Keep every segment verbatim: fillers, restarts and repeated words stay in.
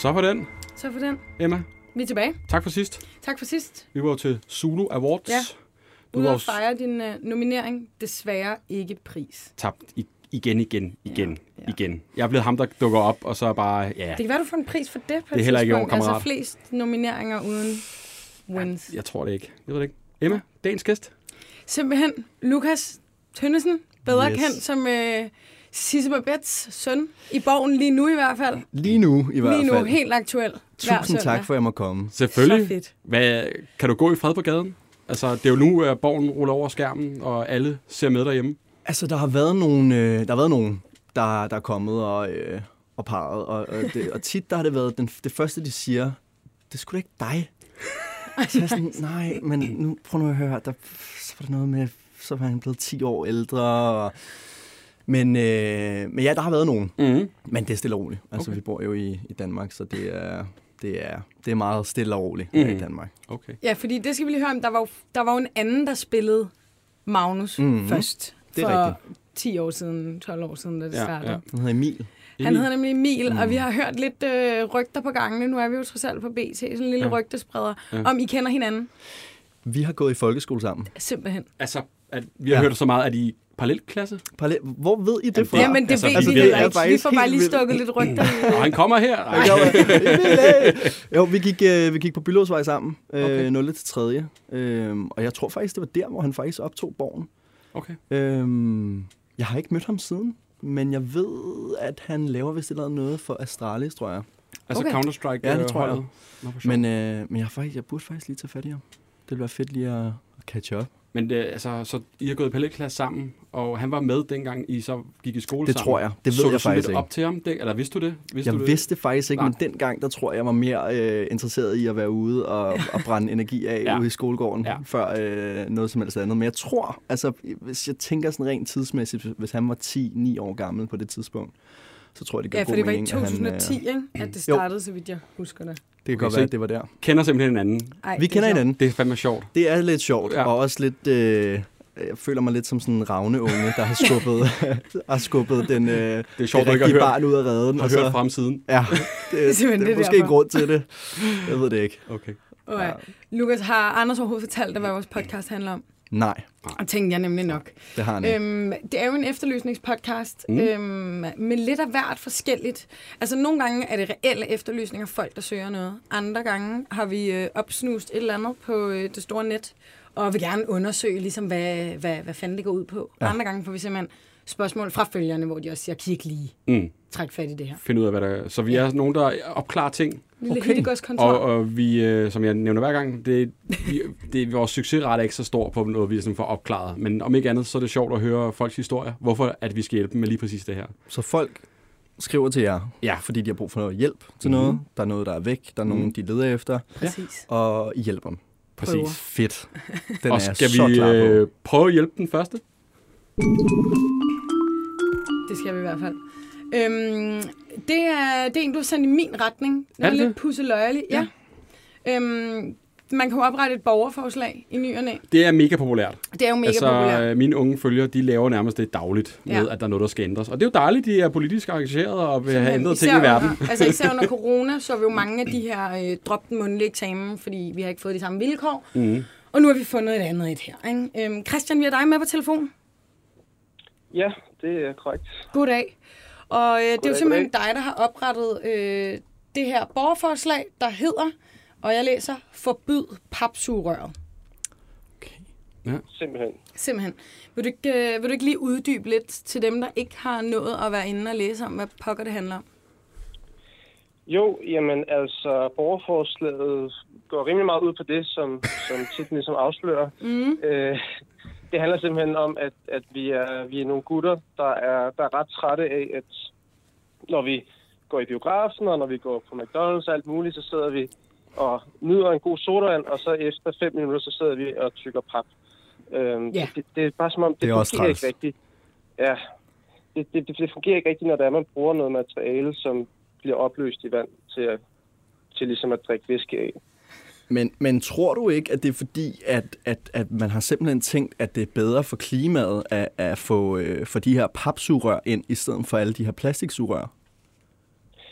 Så for den. Så for den. Emma. Vi er tilbage. Tak for sidst. Tak for sidst. Vi var til Zulu Awards. Ja. Du Ude var at fejre din uh, nominering. Desværre ikke pris. Tabt i, igen, igen, igen, ja. igen. Jeg er blevet ham, der dukker op, og så bare, ja. Det kan være, du får en pris for det på det er heller ikke tidspunkt. kammerat. Altså flest nomineringer uden wins. Jeg, jeg tror det ikke. Jeg ved det ikke. Emma, dagens gæst. Simpelthen Lukas Tønnesen. Bedre Yes. kendt som uh, Sisse Babettes søn. I Borgen lige nu i hvert fald. Lige nu i hvert fald. Lige nu, helt aktuel. Tusind tak for, at jeg må komme. Selvfølgelig. Så fedt. Hvad, kan du gå i fred på gaden? Altså, det er jo nu, at Borgen ruller over skærmen, og alle ser med derhjemme. Altså, der har været nogen, øh, der har været nogen, der, der er kommet og, øh, og parret, og, og, det, og tit der har det været den, det første, de siger, det er sgu da ikke dig. Så jeg er sådan, nej, men nu prøv nu at høre, der, så var der noget med, så var han blevet ti år ældre, og, men, øh, men ja, der har været nogen, Mm-hmm. men det er stille og roligt. Altså, Okay. vi bor jo i, i Danmark, så det er, det er, det er meget stille og roligt Mhm. mm. i Danmark. Okay. Ja, fordi det skal vi lige høre om. Der var jo, der var jo en anden, der spillede Magnus Mhm. først. Det er for rigtigt. ti år siden, tolv år siden, da det Ja, startede. ja. Han hedder Emil. Han hedder nemlig Emil, Mm. og vi har hørt lidt øh, rygter på gangene. Nu er vi jo trods alt på B T, sådan en lille Ja. ja. rygtespreder, Ja. ja. om I kender hinanden. Vi har gået i folkeskole sammen. Simpelthen. Altså, at vi har Ja. hørt så meget, at I parallelklasse. Parallel, hvor ved I det Jamen, fra? det- Jamen, det altså, ved altså, vi det heller er ikke. Vi faktisk får bare helt lige vildt. stukket lidt rygter. Og han kommer her. Ej. Jo, vi gik, øh, vi gik på Bylåsvej sammen, øh, Okay. nul til tredje. Øh, og jeg tror faktisk, det var der, hvor han faktisk optog Borgen. Okay. Øh, jeg har ikke mødt ham siden, men jeg ved, at han laver vist et eller andet noget for Astralis, tror jeg. Altså Okay. Counter-Strike. Ja, det øh, tror jeg. holdet. Nå, hvor sjovt. Men, øh, men jeg, har faktisk, jeg burde faktisk lige tage fat i ham. Det ville være fedt lige at, at catch up. Men det, altså, så I har gået i parallelklasse sammen, og han var med dengang I så gik i skole Det sammen. tror jeg. Det så ved du jeg så faktisk lidt ikke. op til ham? Det, eller vidste du det? Vidste Jeg du vidste det faktisk ikke, Nej. men dengang, der tror jeg, jeg var mere øh, interesseret i at være ude og, og brænde energi af Ja. ude i skolegården, Ja. før øh, noget som helst andet. Men jeg tror, altså, hvis jeg tænker sådan rent tidsmæssigt, hvis han var ti ni år gammel på det tidspunkt, så tror jeg, det gør Ja, for god det var i mening, to tusind og ti, at han, ikke? At det startede, så vidt jeg husker det. det kan Okay, godt så være, I- at det var der. Kender simpelthen hinanden. Ej, Vi det er kender sjovt. hinanden. Det er fandme sjovt. Det er lidt sjovt, Ja. ja. og også lidt... Øh, jeg føler mig lidt som sådan en ravneunge, der har skubbet, har skubbet den, øh, Det er det sjovt, du ikke har rigtige hørt, barn ud af redden. har og så, hørt fra ham siden. Ja, det, det, simpelthen det det er måske derfor. en grund til det. Jeg ved det ikke. Okay. Okay. Ja. Lukas, har Anders overhovedet fortalt dig, hvad vores podcast handler om? Nej, Og tænkte jeg nemlig nok. det har han ikke. Øhm, det er jo en efterlysningspodcast Mm. mm. øhm, med lidt af hvert forskelligt. Altså nogle gange er det reelle efterlysninger, folk der søger noget. Andre gange har vi øh, opsnust et eller andet på øh, det store net, og vil gerne undersøge, ligesom, hvad, hvad, hvad fanden det går ud på. Ja. Ja. Andre gange får vi simpelthen spørgsmål fra følgerne, hvor de også siger, kig lige, Mm. træk fat i det her. Find ud af, hvad der er. Så vi er nogen, der opklarer ting. Lille Okay. hittegårdskontor. Og, og vi, øh, som jeg nævner hver gang, det, vi, det, vores succesrate er ikke så stor på noget, vi ligesom får opklaret. Men om ikke andet, så er det sjovt at høre folks historier. Hvorfor at vi skal hjælpe dem med lige præcis det her. Så folk skriver til jer, Ja. fordi de har brug for noget hjælp til Mhm. noget. Der er noget, der er væk. Der er nogen, Mhm. de leder efter. Præcis. Og I hjælper dem. Præcis. Prøver. Fedt. Den Og er jeg skal så vi klar på. øh, prøve at hjælpe den første? Det skal vi i hvert fald. Øhm, det, er, det er en, du har sendt i min retning. Den Er er det lidt det? pusseløjerlig. Ja. Øhm, man kan jo oprette et borgerforslag i ny og næ. Det er mega populært. Det er jo mega altså, populært. øh, mine unge følgere, de laver nærmest det dagligt med, Ja. at der er noget, der skal ændres. Og det er jo dejligt, de er politisk engageret og vil have ændret Især ting i verden. Under, altså især under corona, så vi jo mange af de her øh, drop den mundtlige eksamen, fordi vi har ikke fået de samme vilkår. Mm. Og nu har vi fundet et andet et her. Ikke? Øhm, Christian, vi har dig med på telefon. Ja, det er korrekt. Goddag. Og øh, det er jo Goddag, simpelthen goddag. dig, der har oprettet øh, det her borgerforslag, der hedder, og jeg læser, forbyd papsugerøret. Simpelthen. Simpelthen. Vil du, ikke, øh, vil du ikke lige uddybe lidt til dem, der ikke har nået at være inde og læse om, hvad pokker det handler om? Jo, jamen altså, borgerforslaget går rimelig meget ud på det, som, som titlen ligesom afslører. Mm. Øh, det handler simpelthen om, at, at vi, er, vi er nogle gutter, der er, der er ret trætte af, at når vi går i biografen, og når vi går på McDonald's og alt muligt, så sidder vi og nyder en god sodavand, og så efter fem minutter, så sidder vi og tykker pap. Øhm, Ja. det, det er bare som om, det, Det er også fungerer træls. ikke rigtigt. Ja, det, det, det, det fungerer ikke rigtigt, når der er, man bruger noget materiale, som bliver opløst i vand til, at, til ligesom at drikke væske af. Men, men tror du ikke, at det er fordi, at, at, at man har simpelthen tænkt, at det er bedre for klimaet at, at få, øh, få de her papsugerør ind, i stedet for alle de her plastiksugerør?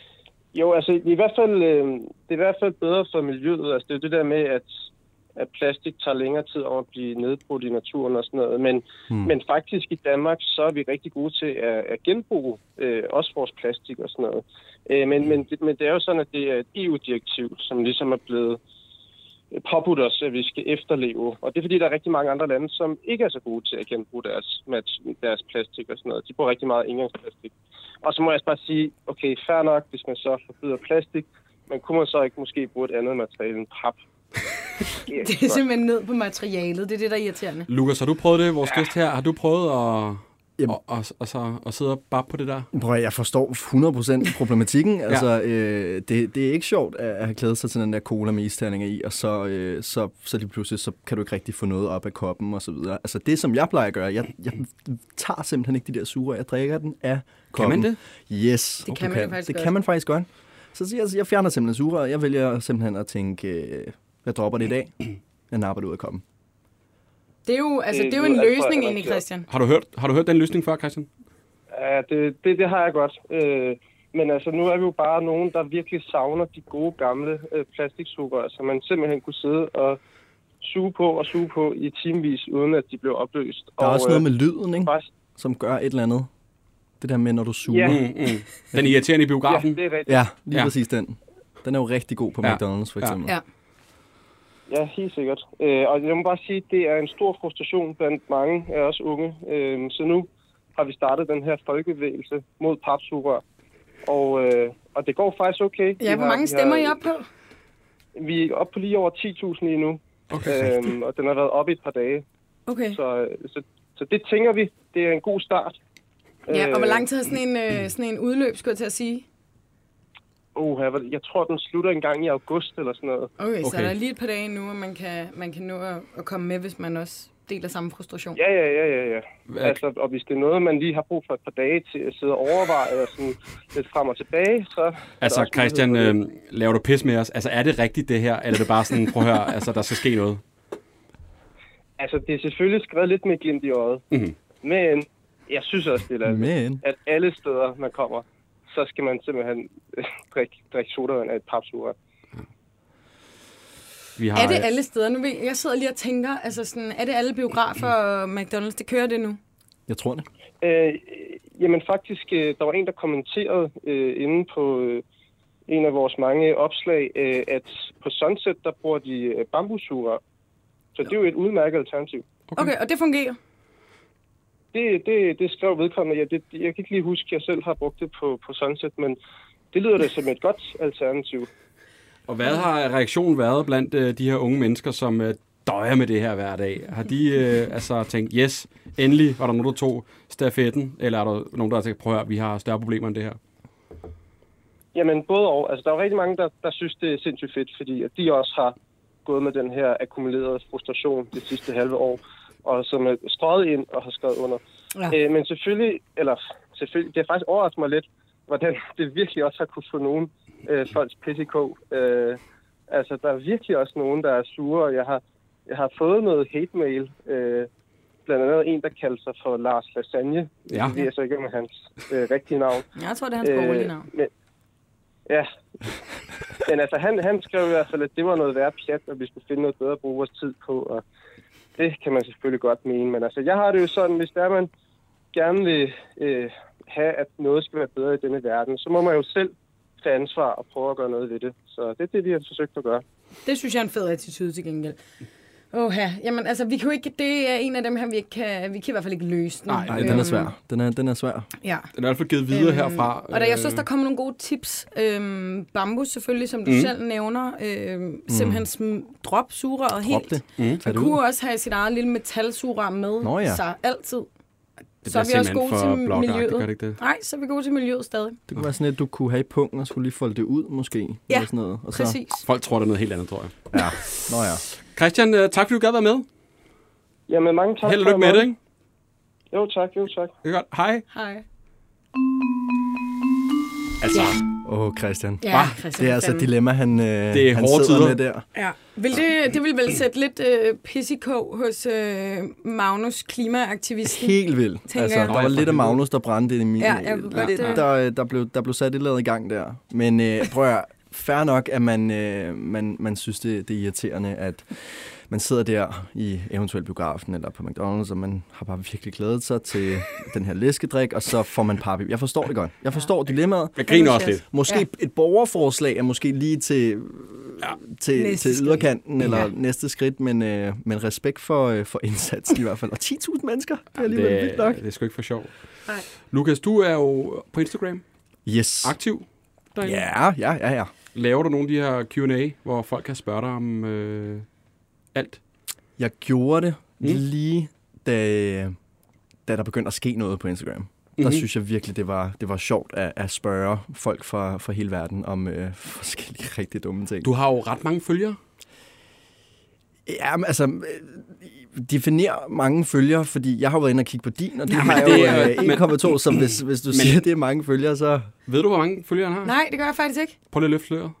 Jo, altså i hvert fald, øh, det er i hvert fald bedre for miljøet. Altså det er det der med, at, at plastik tager længere tid om at blive nedbrudt i naturen og sådan noget. Men, hmm. men faktisk i Danmark, så er vi rigtig gode til at, at genbruge øh, også vores plastik og sådan noget. Øh, men, men, men det er jo sådan, at det er et E U-direktiv, som ligesom er blevet påbudt os, at vi skal efterleve. Og det er fordi, der er rigtig mange andre lande, som ikke er så gode til at genbruge deres, deres plastik og sådan noget. De bruger rigtig meget engangsplastik. Og så må jeg bare sige, okay, fair nok, hvis man så forbyder plastik, men kunne man så ikke måske bruge et andet materiale end pap? Det er, det er simpelthen ned på materialet, det er det, der er irriterende. Lukas, har du prøvet det, vores ja. gæst her? Har du prøvet at, og, og, og, så, at sidde og bare på det der? Prøv, jeg forstår hundrede procent problematikken. ja. Altså, øh, det, det er ikke sjovt at have klædet sig til den der cola med isterninger i, og så, øh, så, så lige pludselig så kan du ikke rigtig få noget op af koppen og så videre. Altså det, som jeg plejer at gøre, jeg, jeg tager simpelthen ikke de der sugerør, jeg drikker den af koppen. Kan man det? Yes. Det kan man faktisk Det godt. kan man faktisk godt. Så jeg, jeg fjerner simpelthen sugerør, jeg vælger simpelthen at tænke, øh, jeg dropper det i dag, jeg napper det ud af koppen. Det er jo, altså, det er jo en løsning egentlig, Christian. Har du hørt, har du hørt den løsning før, Christian? Ja, det, det, det har jeg godt. Øh, men altså, nu er vi jo bare nogen, der virkelig savner de gode gamle øh, plastiksugerør, så man simpelthen kunne sidde og suge på og suge på i timevis, uden at de blev opløst. Der er og, også noget med lyden, ikke? Faktisk, Som gør et eller andet. Det der med, når du suger. Ja. Mm, mm. Den irriterende i biografen? Ja, det er rigtigt. Ja, lige Ja. præcis den. Den er jo rigtig god på Ja. McDonald's, for eksempel. Ja. Ja, helt sikkert. Øh, og jeg må bare sige, at det er en stor frustration blandt mange af os unge. Øh, så nu har vi startet den her folkebevægelse mod papsugerør. Og, øh, og det går faktisk okay. Ja, hvor mange stemmer er I op på? Vi er oppe på lige over ti tusind lige nu. Okay. Øhm, og den har været oppe i et par dage. Okay. Så, så, så det tænker vi, det er en god start. Ja, og hvor lang tid har sådan en, øh, sådan en udløb, skulle jeg til at sige? Uh, jeg, jeg tror, den slutter en gang i august eller sådan noget. Okay, okay. Så Okay. der er lige et par dage nu, og man kan, man kan nå at, at komme med, hvis man også deler samme frustration. Ja, ja, ja, ja, ja. Hvad- Altså, og hvis det er noget, man lige har brug for et par dage til at sidde og overveje og sådan lidt frem og tilbage, så... er der Altså, også Christian, mulighed for øh, det. laver du pis med os? Altså, er det rigtigt det her? Eller er det bare sådan, prøv at høre, altså, der skal ske noget? Altså, det er selvfølgelig skrevet lidt med glimt i øjet. Mhm. Men jeg synes også, det er Men at alle steder, man kommer, så skal man simpelthen øh, drikke, drikke sodavand af et papsugerør. Vi har, Er det alle steder? Nu ved, jeg sidder lige og tænker, altså sådan, er det alle biografer og McDonald's, det kører det nu? jeg tror det. Øh, jamen faktisk, øh, der var en, der kommenterede øh, inde på øh, en af vores mange opslag, øh, at på Sunset, der bruger de øh, bambussugerør. Så det er jo et udmærket alternativ. Okay, okay og det fungerer? Det, det, det skrev vedkommende. Ja, det, jeg kan ikke lige huske, at jeg selv har brugt det på, på Sunset, men det lyder da som et godt alternativ. Og hvad har reaktionen været blandt øh, de her unge mennesker, som øh, døjer med det her hver dag? Har de øh, altså tænkt, yes, endelig var der nogen, der tog stafetten, eller er der nogen, der har tænkt, prøv at høre, vi har større problemer end det her? Jamen både og. Altså, der er rigtig mange, der, der synes, det er sindssygt fedt, fordi at de også har gået med den her akkumulerede frustration det sidste halve år, og som er strøget ind og har skrevet under. Ja. Øh, men selvfølgelig, eller selvfølgelig, det har faktisk overrasket mig lidt, hvordan det virkelig også har kunne få nogen øh, folks pisse i kog. Øh, altså, der er virkelig også nogen, der er sure, og jeg har, jeg har fået noget hate-mail, øh, blandt andet en, der kalder sig for Lars Lasagne. Ja. Det er så ikke med hans øh, rigtige navn. Jeg tror, det er hans borgerlige navn. Men, ja. Men altså, han, han skrev i hvert fald, at det var noget værd pjat, og vi skulle finde noget bedre at bruge vores tid på, og det kan man selvfølgelig godt mene. Men altså, jeg har det jo sådan, hvis der man gerne vil øh, have, at noget skal være bedre i denne verden, så må man jo selv tage ansvar og prøve at gøre noget ved det. Så det er det, vi har forsøgt at gøre. Det synes jeg er en fed attitude til gengæld. Åh ja, jamen altså, vi kan jo ikke, det er en af dem her, vi ikke kan, vi kan i hvert fald ikke løse den. Nej, Nej, den er svær. Den er, den er svær. Ja. Den er i hvert fald givet videre Øhm, herfra. Og der, jeg synes, der kommer nogle gode tips. Øhm, bambus selvfølgelig, som du mm. selv nævner. Øhm, simpelthen sm- drop sugerøret Drop helt. det. Mm. Tag Man det ud. kunne også have sit eget lille metalsugerør med Nå ja. sig altid. Det Så er bliver vi også simpelthen gode for til blokagtigt, miljøet. gør det ikke det? Nej, så er vi gode til miljøet stadig. Det kunne være sådan et, du kunne have i punkten og skulle lige folde det ud, måske. Ja, eller sådan noget. Og så, præcis. Folk tror, det er noget helt andet, tror jeg. Ja. Nå ja. Christian, øh, tak fordi du gad være med. Jamen, mange tak. Held og for lykke med det, ikke? Jo, tak. Jo, tak. Det er godt. Hej. Hej. Altså, Åh, oh, Christian. Ja, Det er altså et dilemma, han, øh, det er han hårde sidder tider. med der. Ja. Vil det, det vil vel sætte lidt øh, pis i kog hos øh, Magnus, klimaaktivisten? Helt vildt. Tænker Altså, jeg. der var lidt af Magnus, der brændte ind i min. Ja, jeg kunne godt, lidt, øh, der, der, blev, der blev sat et eller andet i gang der. Men øh, prøv at høre, fair nok, at man, øh, man, man synes, det, det er irriterende, at man sidder der i eventuelt biografen eller på McDonald's, og man har bare virkelig glædet sig til den her læskedrik, og så får man parpip. Jeg forstår det godt. Jeg forstår dilemmaet. Jeg griner også lidt. Måske Ja. et borgerforslag er måske lige til, Ja. til, Næste til skridt. yderkanten, eller Ja. næste skridt, men, øh, men respekt for, øh, for indsatsen i hvert fald. Og ti tusind mennesker, det er alligevel vildt nok. Det er sgu ikke for sjov. Nej. Lukas, du er jo på Instagram Yes. aktiv derinde. Ja, ja, ja, ja. Laver du nogle af de her Q and A, hvor folk kan spørge dig om øh, alt? Jeg gjorde det Mm. mm. lige, da, da der begyndte at ske noget på Instagram. Mm-hmm. Der Mhm. synes jeg virkelig, det var, det var sjovt at, at spørge folk fra, fra hele verden om øh, forskellige rigtig dumme ting. Du har jo ret mange følgere. Ja, men altså, øh, definér mange følgere, fordi jeg har været inde og kigge på din, og du Ja, ja, men har det jo er- øh, en komma to, så hvis, hvis du Men- siger, at det er mange følgere, så... Ved du, hvor mange følgere han har? Nej, det gør jeg faktisk ikke. Prøv lige at løfte sløret.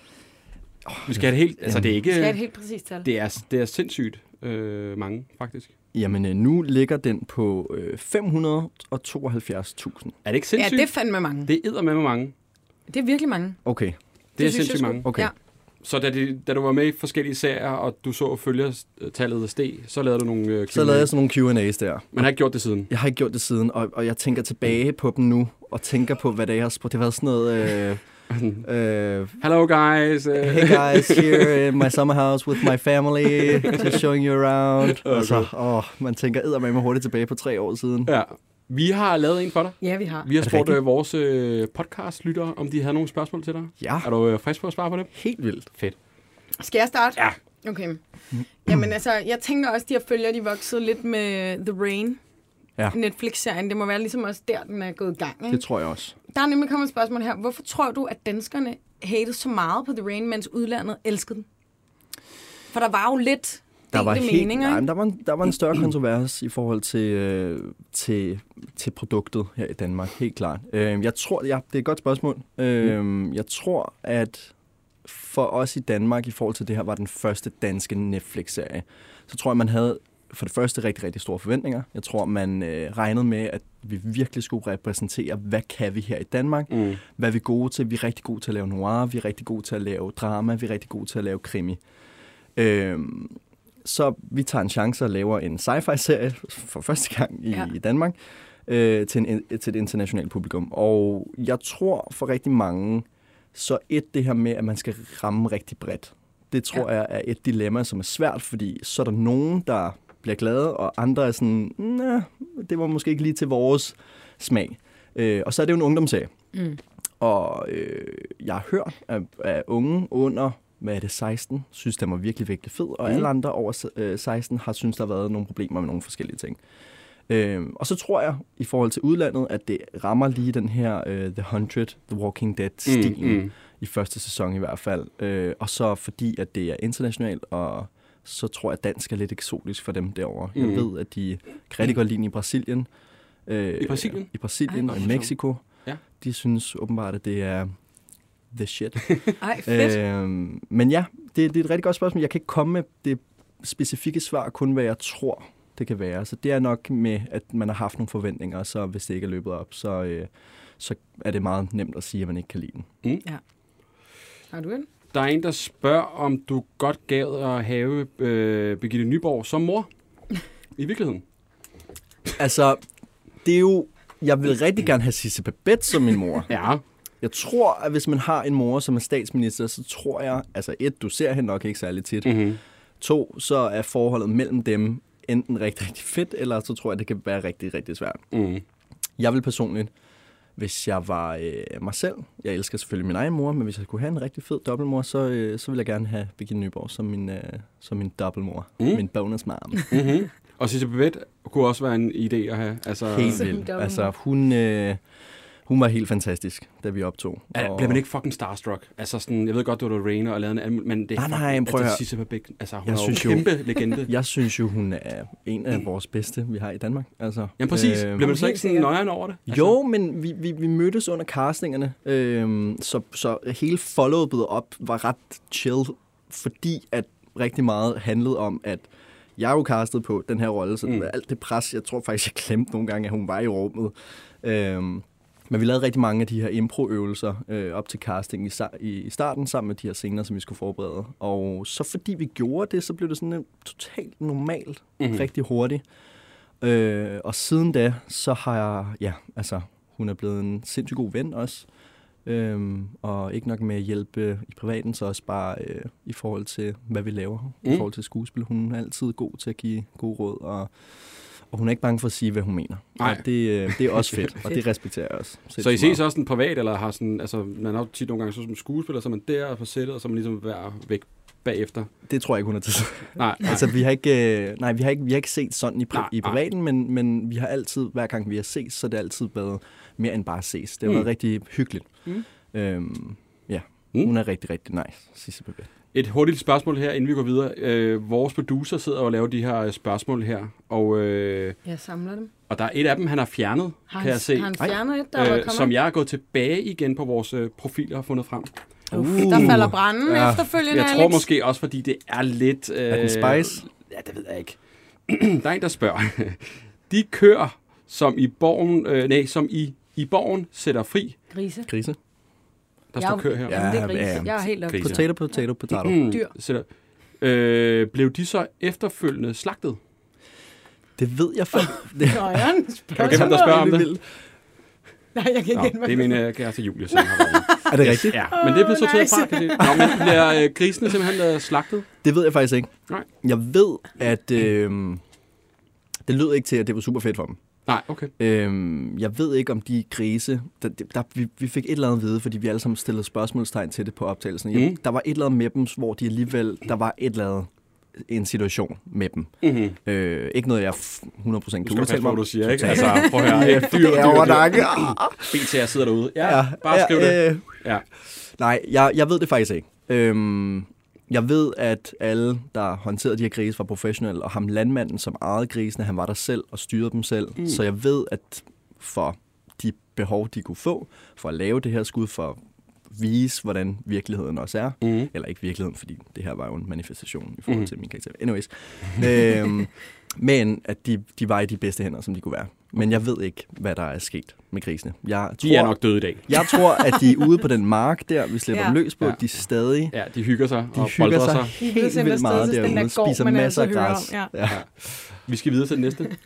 Vi skal have det helt... Altså, det er ikke... Skal jeg have et helt præcist tal? Det er, det er sindssygt øh, mange, faktisk. Jamen, øh, nu ligger den på øh, fem hundrede og tooghalvfjerds tusind. Er det ikke Ja, sindssygt? det er fandme mange. Det æder med mange. Det er virkelig mange. Okay, Det, Det er synes jeg sindssygt sgu. mange. okay. Ja. Så da, de, da du var med i forskellige serier, og du så følgertallet steg, så lavede du nogle øh, Så lavede jeg sådan nogle Q and A's der. Man har ikke gjort det siden. Jeg har ikke gjort det siden, og, og jeg tænker tilbage på dem nu, og tænker på, hvad det er. Det har været sådan noget... Øh, øh, Hello guys. Uh, hey guys, here in my summer house with my family, just showing you around. Okay. Og så, åh, man tænker eddermame hurtigt tilbage på tre år siden. Ja. Vi har lavet en for dig. Ja, vi har. Vi har det spurgt rigtigt? øh, vores øh, podcast-lyttere, om de havde nogle spørgsmål til dig. Ja, Er du øh, frisk på at svare på det? helt vildt. Fedt. Skal jeg starte? Ja. Okay. Jamen altså, jeg tænker også, de her følger, de voksede lidt med The Rain. Ja. Netflix-serien. Det må være ligesom også der, den er gået i gang. Ikke? Det tror jeg også. Der er nemlig kommet et spørgsmål her. Hvorfor tror du, at danskerne hatede så meget på The Rain, mens udlandet elskede den? For der var jo lidt Der var, delte helt, meninger, nej, ikke? men der, var en, der var en større kontrovers i forhold til, øh, til, til produktet her i Danmark, helt klart. Øh, jeg tror, ja, det er et godt spørgsmål. Øh, jeg tror, at for os i Danmark, i forhold til det her, var den første danske Netflix-serie. Så tror jeg, man havde for det første rigtig, rigtig store forventninger. Jeg tror, man øh, regnede med, at vi virkelig skulle repræsentere, hvad kan vi her i Danmark? Mm. Hvad er vi gode til? Vi er rigtig gode til at lave noir, vi er rigtig gode til at lave drama, vi er rigtig gode til at lave krimi. Øhm, så vi tager en chance og laver en sci-fi-serie for første gang i, Ja. ja. i Danmark øh, til, en, til et internationalt publikum. Og jeg tror for rigtig mange, så et det her med, at man skal ramme rigtig bredt. Det tror Ja. ja. jeg er et dilemma, som er svært, fordi så er der nogen, der bliver glade, og andre er sådan, nah, det var måske ikke lige til vores smag. Øh, og så er det jo en ungdomsserie. Mm. Og øh, jeg har hørt, at, at unge under, hvad er det, seksten, synes, den var virkelig, virkelig fed. Og Mm. alle andre over øh, seksten har synes, der har været nogle problemer med nogle forskellige ting. Øh, og så tror jeg, i forhold til udlandet, at det rammer lige den her øh, The hundred, The Walking Dead-stilen. Mm, mm. I første sæson i hvert fald. Øh, og så fordi, at det er internationalt, og så tror jeg, at dansk er lidt eksotisk for dem derovre. Mm. Mm. Jeg ved, at de kan rigtig godt lide den i Brasilien. Øh, I Brasilien? I Brasilien Ej, og i hvor sjovt. Mexico. Ja. De synes åbenbart, at det er the shit. Ej, fedt. øh, men ja, det, det er et rigtig godt spørgsmål. Jeg kan ikke komme med det specifikke svar, kun hvad jeg tror, det kan være. Så det er nok med, at man har haft nogle forventninger, så hvis det ikke er løbet op, så, øh, så er det meget nemt at sige, at man ikke kan lide den. Har du en? Der er en, der spørger, om du godt gad at have øh, Birgitte Nyborg som mor. I virkeligheden. Altså, det er jo... Jeg vil rigtig gerne have Sisse Babette som min mor. Ja. Jeg tror, at hvis man har en mor som er statsminister, så tror jeg... Altså et, du ser hende nok ikke særlig tit. Mm-hmm. To, så er forholdet mellem dem enten rigtig, rigtig fedt, eller så tror jeg, det kan være rigtig, rigtig svært. Mm. Jeg vil personligt, hvis jeg var øh, mig selv... Jeg elsker selvfølgelig min egen mor, men hvis jeg kunne have en rigtig fed dobbeltmor, så, øh, så vil jeg gerne have Birgitte Nyborg som min, øh, som min dobbeltmor. Mm. Min bonus mom. Mm-hmm. Og Sisse Babette kunne også være en idé at have. Altså, Helt Som vildt. dobbeltmor. Altså, hun, øh, Hun var helt fantastisk, da vi optog. Er, og... bliver man ikke fucking starstruck? Altså sådan, jeg ved godt, du var Rainer og lavede en, men det er nej, nej, prøv at høre. Sisse Babek. Altså, hun jeg er jo en synes kæmpe jo, legende. Jeg synes jo, hun er en af vores bedste, vi har i Danmark. Altså, Jamen præcis. Øh, bliver man så ikke sådan nøjeren over det? Altså... Jo, men vi, vi, vi mødtes under castingerne, øh, så, så hele follow-up'et op var ret chill, fordi at rigtig meget handlede om, at jeg er jo castet på den her rolle, så mm. alt det pres, jeg tror faktisk, jeg glemte nogle gange, at hun var i rummet. Øhm, men vi lavede rigtig mange af de her impro-øvelser øh, op til casting i, i starten, sammen med de her scener, som vi skulle forberede. Og så fordi vi gjorde det, så blev det sådan en totalt normalt, mm. rigtig hurtigt. Øh, og siden da, så har jeg, ja, altså, hun er blevet en sindssygt god ven også. Øhm, og ikke nok med at hjælpe i privaten, så også bare øh, i forhold til, hvad vi laver, mm. i forhold til skuespil. Hun er altid god til at give gode råd, og, og hun er ikke bange for at sige, hvad hun mener. Nej. Og det, øh, det er også fedt, og det respekterer jeg også. Så I ses også en privat, eller har sådan, altså man har tit nogle gange så som skuespiller, så er man der på sættet, og så er man ligesom være væk bagefter? Det tror jeg ikke, hun har tid. Nej, nej. Altså, vi har ikke, nej, vi har ikke, vi har ikke set sådan i, pri- nej, i privaten, men, men vi har altid, hver gang vi har set, så det har altid været mere end bare ses. Det har mm. været rigtig hyggeligt. Mm. Øhm, ja, mm. hun er rigtig, rigtig nice, Sisse Babek. Et hurtigt spørgsmål her, inden vi går videre. Øh, vores producer sidder og laver de her spørgsmål her, og øh, jeg samler dem. Og der er et af dem, han har fjernet, har kan jeg se. Har han fjernet et, der øh, som jeg er gået tilbage igen på vores øh, profiler og har fundet frem. Uh, der falder branden ja. efterfølgende, Jeg tror Alex. Måske også, fordi det er lidt... Øh, er den spice? Ja, det ved jeg ikke. Der er en, der spørger. De køer, som i borgen, øh, nej, som i, i borgen sætter fri. Grise. Grise. Der står køer her. Ja, det er grise. Jeg er helt oppe. Potato, potato, potato. Mm. Dyr. Sætter. Øh, blev de så efterfølgende slagtet? Det ved jeg faktisk. Det... Kan du gætte, der spørger om det? Nej, jeg kan ikke gætte, det er min uh, kæreste Julie, som har været. Er det rigtigt? Ja, men det er blevet så tæt fra, kan jeg sige. Nå, men bliver uh, grisene simpelthen uh, slagtet? Det ved jeg faktisk ikke. Nej. Jeg ved, at øh, det lød ikke til, at det var super fedt for dem. Nej, okay. Øhm, jeg ved ikke, om de grise... Der, der, vi, vi fik et eller andet at vide, fordi vi alle sammen stillede spørgsmålstegn til det på optagelsen. Mm. Jeg, der var et eller andet med dem, hvor de alligevel... Der var et eller andet en situation med dem. Mm-hmm. Øh, ikke noget, jeg hundrede procent kan udtale mig om. Du siger, ikke? Altså, prøv at høre. Ja, dyr, det er over nakke. B T R sidder derude. Ja, ja bare skriv ja, det. Øh, ja. Nej, jeg, jeg ved det faktisk ikke. Øhm, jeg ved, at alle, der håndterede de her grise, var professionelle, og ham landmanden, som ejede grisene, han var der selv og styrede dem selv. Mm. Så jeg ved, at for de behov, de kunne få, for at lave det her skud, for at vise, hvordan virkeligheden også er. Mm. Eller ikke virkeligheden, fordi det her var jo en manifestation i forhold mm. til min karakter. Anyways. øhm, men at de, de var i de bedste hænder, som de kunne være. Men jeg ved ikke, hvad der er sket med grisene. Jeg tror, de er nok døde i dag. Jeg tror, at de er ude på den mark der, vi slipper ja. dem løs på. Ja. De stadig... Ja, de hygger sig de og hygger sig. sig. Helt vildt meget derude. Spiser masser af græs. Ja. Ja. Ja. Vi skal videre til den næste.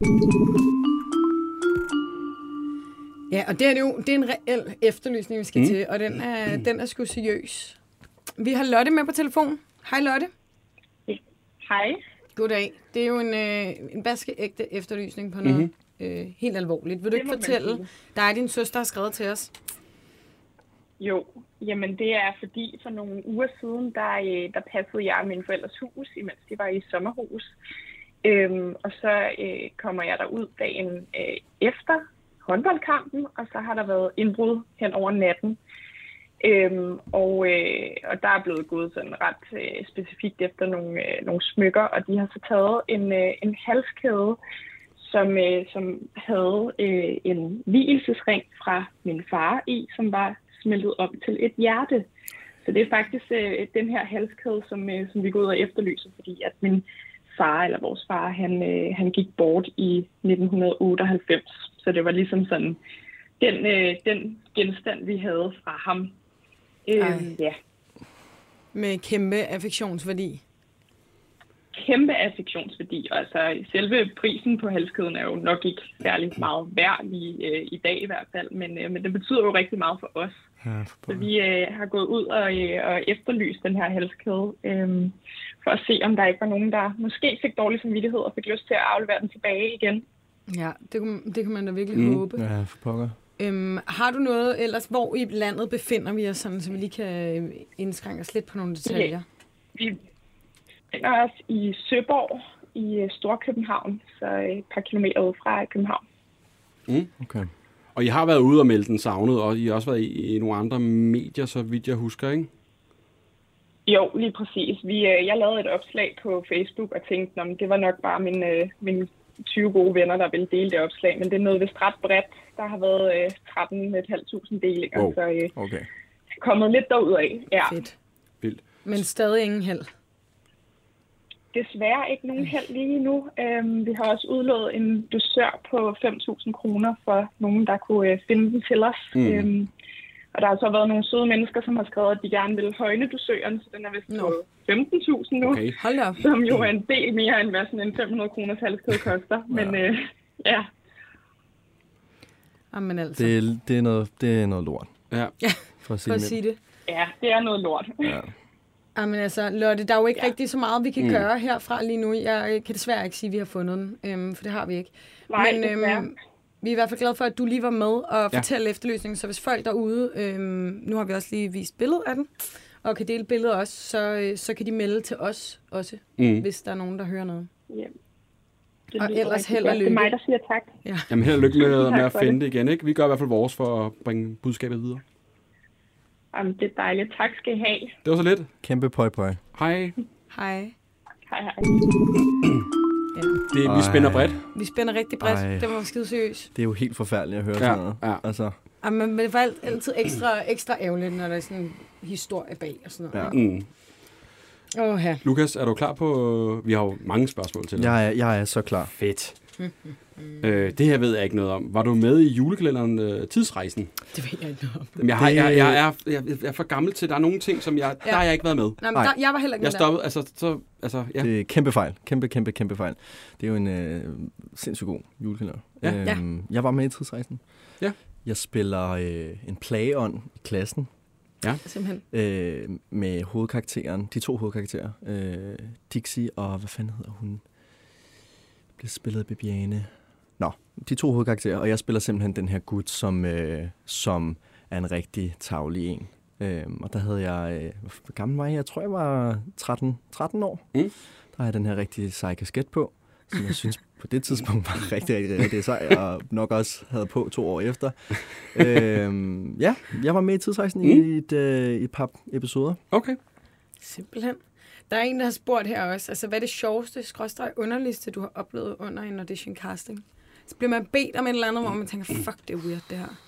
Ja, og det er jo det er en reel efterlysning, vi skal mm. til, og den er, den er sgu seriøs. Vi har Lotte med på telefon. Hej Lotte. Hej. Goddag. Det er jo en, øh, en vaskeægte efterlysning på noget mm-hmm. øh, helt alvorligt. Vil du ikke fortælle, der er din søster har skrevet til os? Jo, jamen det er fordi for nogle uger siden, der, der passede jeg mine forældres hus, imens de var i sommerhus. Øhm, og så øh, kommer jeg derud dagen øh, efter håndboldkampen, og så har der været indbrud hen over natten. Øhm, og, øh, og der er blevet gået sådan ret øh, specifikt efter nogle, øh, nogle smykker, og de har så taget en, øh, en halskæde, som, øh, som havde øh, en vielsesring fra min far i, som var smeltet om til et hjerte. Så det er faktisk øh, den her halskæde, som, øh, som vi går ud og efterlyser, fordi at min far, eller vores far, han, øh, han gik bort i nitten otteoghalvfems. Så det var ligesom sådan den, øh, den genstand, vi havde fra ham. Øhm, ja. Med kæmpe affektionsværdi. Kæmpe affektionsværdi. Altså selve prisen på halskæden er jo nok ikke særlig meget værd lige øh, i dag i hvert fald, men, øh, men det betyder jo rigtig meget for os. Ja, for så vi øh, har gået ud og, øh, og efterlyst den her halskæde, øh, for at se, om der ikke var nogen, der måske fik dårlig samvittighed og fik lyst til at aflevere den tilbage igen. Ja, det kunne, det kan man da virkelig mm. håbe. Ja, for pokker. Øhm, har du noget ellers, hvor i landet befinder vi os, sådan, så vi lige kan indskrænke os lidt på nogle detaljer? Ja. Vi befinder os i Søborg i Storkøbenhavn, så et par kilometer ud fra København. Mm. Okay. Og I har været ude og melde den savnet, og I har også været i, i nogle andre medier, så vidt jeg husker, ikke? Jo, lige præcis. Vi, øh, jeg lavede et opslag på Facebook og tænkte, at det var nok bare mine, øh, mine tyve gode venner, der ville dele det opslag. Men det nåede vist ret bredt. Der har været øh, tretten tusind fem hundrede delinger, wow. så øh, Okay. kommet lidt derudad. Ja. Fedt. Vildt. Men stadig ingen held. Desværre ikke nogen held lige nu. Øhm, vi har også udlået en dusør på fem tusind kroner for nogen, der kunne øh, finde den til os. Mm. Øhm, og der har så været nogle søde mennesker, som har skrevet, at de gerne vil højne dusøren, så den er vist Nå. på femten tusind nu. Okay. Hold da op. Som jo er en del mere, end hvad sådan en fem hundrede kroners halskæde koster. Men øh, ja, Jamen altså. Det, er- det, er noget, det er noget lort, Ja. Ja, for at sige for at det. sige det. ja, det er noget lort. Ja. Jamen altså, Lotte, der er jo ikke Ja. ja. rigtig så meget, vi kan Mm. mm. gøre herfra lige nu. Jeg kan desværre ikke sige, at vi har fundet den, øhm, for det har vi ikke. Nej, Men desværre. øhm, vi er i hvert fald glade for, at du lige var med og Ja. fortælle efterløsningen. Så hvis folk derude, øhm, nu har vi også lige vist billedet af den, og kan dele billedet også, så, øh, så kan de melde til os også, Mm. hvis der er nogen, der hører noget. Ja. Det Og lyder ellers rigtig held og godt. Det er lykke. mig, der siger tak. Jamen, held og lykke med, Tusind med tak at for finde det igen, ikke? Vi gør i hvert fald vores for at bringe budskabet videre. Jamen, det er dejligt. Tak skal I have. Det var så lidt. Kæmpe pøj pøj. Hej. Hej. Hej, hej. Ja. Det, vi spænder bredt. Vi spænder rigtig bredt. Ej. Det var skide seriøst. Det er jo helt forfærdeligt at høre Ja, sådan noget. ja. Altså, Jamen, men det var alt- altid ekstra, ekstra ærgerligt, når der er sådan en historie bag og sådan noget. Mm. Åh, ja. Lukas, er du klar på... Vi har jo mange spørgsmål til dig. jeg, er, jeg er så klar. Fedt. øh, det her ved jeg ikke noget om. Var du med i julekalenderen øh, Tidsrejsen? Det ved jeg ikke noget om. Jamen, jeg, har, Det- jeg, jeg, er, jeg, jeg er for gammel til, der er nogle ting, som jeg... Der Ja. har jeg ikke været med. Nej, men Nej. der, jeg var heller ikke Jeg med der. stoppede, altså... Så, altså ja. Det er kæmpe fejl. Kæmpe, kæmpe, kæmpe fejl. Det er jo en øh, sindssygt god julekalender. Ja. Øhm, jeg var med i Tidsrejsen. Ja. Jeg spiller øh, en plageånd i klassen Simpelthen. øh, med hovedkarakteren, de to hovedkarakterer. Øh, Dixie og, hvad fanden hedder hun? Bliver spillet af Bibiane. Nå, de to hovedkarakterer, og jeg spiller simpelthen den her gut, som, øh, som er en rigtig tavlig en. Øh, og der havde jeg, øh, hvor gammel var jeg? Jeg tror, jeg var tretten, tretten år. Mm. Der havde jeg den her rigtig seje kasket på, som jeg synes på det tidspunkt var rigtig, rigtig, rigtig sej, og nok også havde på to år efter. øh, ja, jeg var med i Tidsrejsen mm. i et, øh, et par episoder. Okay. Simpelthen. Der er en, der har spurgt her også, altså hvad er det sjoveste, skråstreg underligste, du har oplevet under en audition casting? Så bliver man bedt om et eller andet, hvor man tænker, fuck, det er weird, det her.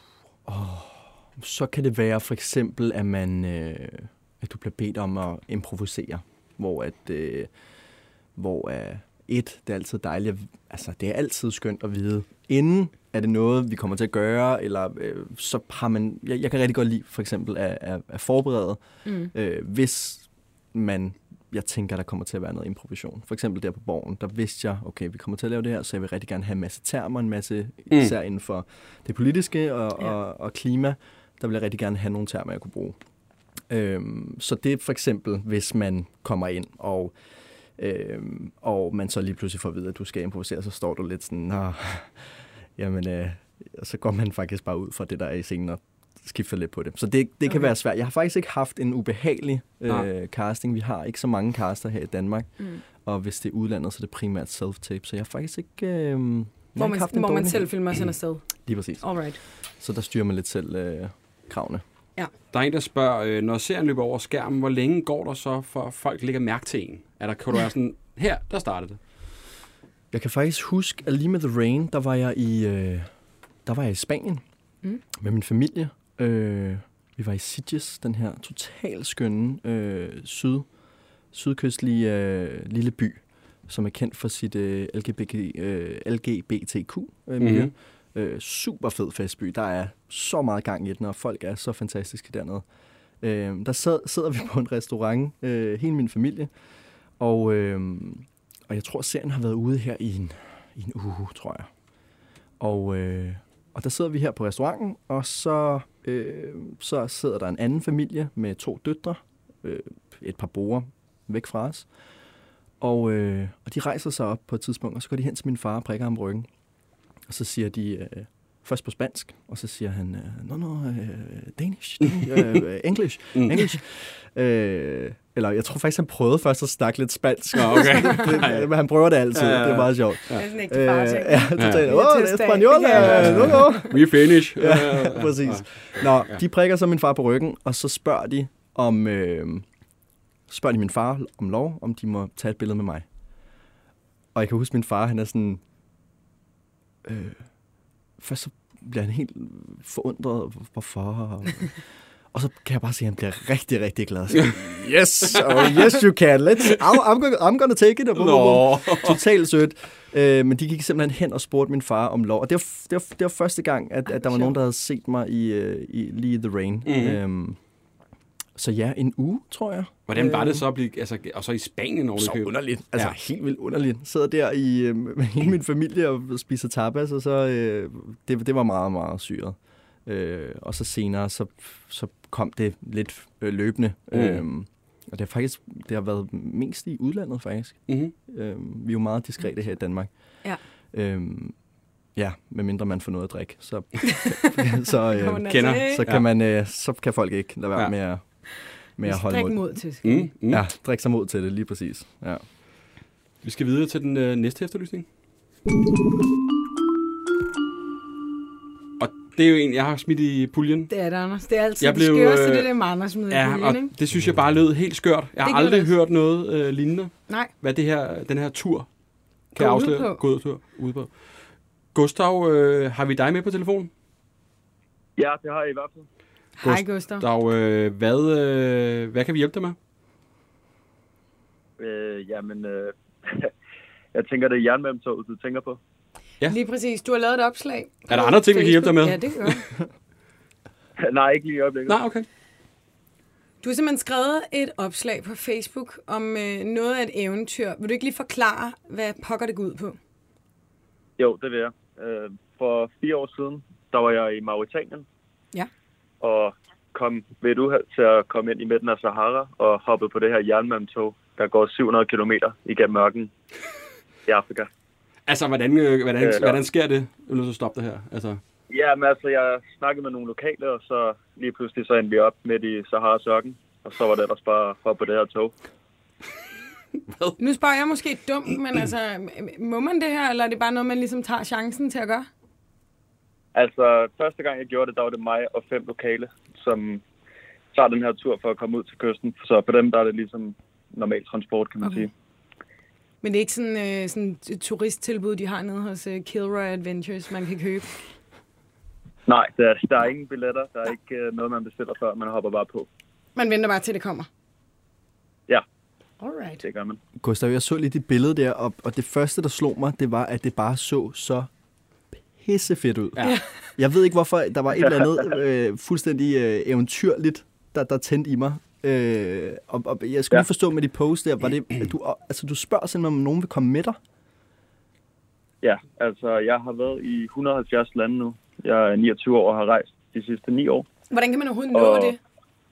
Så kan det være for eksempel, at man øh, at du bliver bedt om at improvisere, hvor at øh, hvor øh, et, det er altid dejligt, at- altså det er altid skønt at vide, inden er det noget, vi kommer til at gøre, eller øh, så har man, jeg, jeg kan rigtig godt lide for eksempel at, at, at forberede, Mm. øh, hvis man, jeg tænker, der kommer til at være noget improvisation. For eksempel der på Borgen, der vidste jeg, okay, vi kommer til at lave det her, så jeg vil rigtig gerne have en masse termer, en masse, Mm. især inden for det politiske og, Ja. og, og klima, der vil jeg rigtig gerne have nogle termer, jeg kunne bruge. Øhm, så det er for eksempel, hvis man kommer ind, og, øhm, og man så lige pludselig får at vide, at du skal improvisere, så står du lidt sådan, nå, jamen, øh, og så går man faktisk bare ud fra det, der er i scenen, og skifter lidt på det. Så det, det kan Okay. være svært. Jeg har faktisk ikke haft en ubehagelig Nej. øh, casting. Vi har ikke så mange caster her i Danmark, Mm. og hvis det er udlandet, så er det primært self-tape, så jeg har faktisk ikke... Øh, jeg Hvor har man, ikke haft en hvor man dårlig- selv filmer sin afsted. Lige præcis. Alright. Så der styrer man lidt selv øh, kravene. Der er en, der spørger, øh, når serien løber over skærmen, hvor længe går der så, for at folk lægger mærke til en? Er der, kan du være sådan, her, der startede det. Jeg kan faktisk huske, at lige med The Rain, der var jeg i, øh, der var jeg i Spanien Mm. med min familie. Øh, vi var i Sitges, den her totalt skønne øh, syd, sydkystlige øh, lille by, som er kendt for sit øh, L G B T, øh, L G B T Q-miljø. Mhm. Øh, super fed festby. Der er så meget gang i den, og folk er så fantastiske dernede. Øh, der sad, sidder vi på en restaurant, øh, hele min familie, og, øh, og jeg tror, serien har været ude her i en, i en uge, tror jeg. Og, øh, og der sidder vi her på restauranten, og så, øh, så sidder der en anden familie med to døtre, øh, et par borer væk fra os. Og, øh, og de rejser sig op på et tidspunkt, og så går de hen til min far og prikker ham ryggen. Og så siger de, øh, først på spansk, og så siger han, no, no, uh, Danish, uh, English, English. Uh, eller jeg tror faktisk, han prøvede først at snakke lidt spansk. Nå, okay. det, det, men han prøver det altid, ja, ja, ja. Det er meget sjovt. Ja. Det er sådan ikke det bare ting. Ja, totalt. Ja. Åh, det er spanjol, no, no. We finish. Ja, præcis. Nå, de prikker så min far på ryggen, og så spørger de, om, øh, spørger de min far om lov, om de må tage et billede med mig. Og jeg kan huske, min far, han er sådan... Øh, først så bliver han helt forundret, hvorfor... Og, og så kan jeg bare se, at han bliver rigtig, rigtig glad. Så, yes, oh, yes you can. Let's, I'm, I'm, gonna, I'm gonna take it. No. Totalt sødt. Øh, men de gik simpelthen hen og spurgte min far om lov. Og det var, det var, det var første gang, at, at der var nogen, der havde set mig i, i lige The Rain. Mm-hmm. Øhm, så ja, en uge, tror jeg. Hvordan var det så at blive, altså, og så i Spanien over så underligt, altså ja. Helt vildt underligt. Sidder der i, øh, med hele min familie og spiser tapas, og så, øh, det, det var meget, meget syret. Øh, og så senere, så, så kom det lidt øh, løbende. Mm. Øhm, og det har faktisk, det har været mest i udlandet, faktisk. Mm-hmm. Øhm, vi er jo meget diskrete her i Danmark. Ja. Øhm, ja, medmindre man får noget at drikke, så, så, øh, kender, så, kan, ja. man, øh, så kan folk ikke lade være ja. med at med at holde mod. mod til. Mm, mm. Ja, drikke sig mod til det, lige præcis. Ja. Vi skal videre til den øh, næste efterlysning. Og det er jo en, jeg har smidt i puljen. Det er det, Anders. Det er altid det skørste, det er meget, der smider ja, i puljen, og ikke? det synes jeg bare lød helt skørt. Jeg har aldrig hørt noget øh, lignende. Nej. Hvad det her, den her tur kan afsløre. Gå ud tur ude på. Gustav, øh, har vi dig med på telefonen? Ja, det har jeg i hvert fald. Hej, Gustav. Gustav, øh, hvad, øh, hvad kan vi hjælpe dig med? Øh, jamen, øh, jeg tænker, det er jernbanetoget, du tænker på. Ja. Lige præcis. Du har lavet et opslag. Er der andre ting, vi kan hjælpe dig med? Ja, det gør Nej, ikke lige i øjeblikket. Nej, okay. Du har simpelthen skrevet et opslag på Facebook om øh, noget af et eventyr. Vil du ikke lige forklare, hvad pokker det går ud på? Jo, det vil jeg. Øh, for fire år siden, der var jeg i Mauretanien. Ja. Og kom ved et uheld til at komme ind i midten af Sahara og hoppe på det her jernbanetog, der går syv hundrede kilometer igennem ørkenen i Afrika. Altså, hvordan, øh, hvordan, øh, hvordan sker det? Jeg vil så stoppe det her. Altså. Ja, men altså, jeg snakkede med nogle lokale, og så lige pludselig så endte vi op midt i Saharas ørken, og så var det ellers bare for på det her tog. Nu spørger jeg måske dumt, men altså, må man det her, eller er det bare noget, man ligesom tager chancen til at gøre? Altså, første gang jeg gjorde det, der var det mig og fem lokale, som tager den her tur for at komme ud til kysten. Så på dem, der er det ligesom normal transport, kan man okay. sige. Men det er ikke sådan, øh, sådan et turisttilbud, de har nede hos uh, Kilroy Adventures, man kan købe? Nej, der er, der er ingen billetter. Der er ikke øh, noget, man bestiller før. Man hopper bare på. Man venter bare til, det kommer? Ja. Alright. Det gør man. Gustav, jeg så lige dit billede der, og, og det første, der slog mig, det var, at det bare så så pissefedt ud. Ja. Jeg ved ikke, hvorfor der var et eller andet øh, fuldstændig øh, eventyrligt, der, der tændte i mig. Øh, og, og jeg skulle ja. lige forstå med de post der, var det, at du, altså, du spørger simpelthen, om nogen vil komme med dig? Ja, altså jeg har været i et hundrede og halvfjerds lande nu. Jeg er niogtyve år og har rejst de sidste ni år. Hvordan kan man overhovedet nå og... det?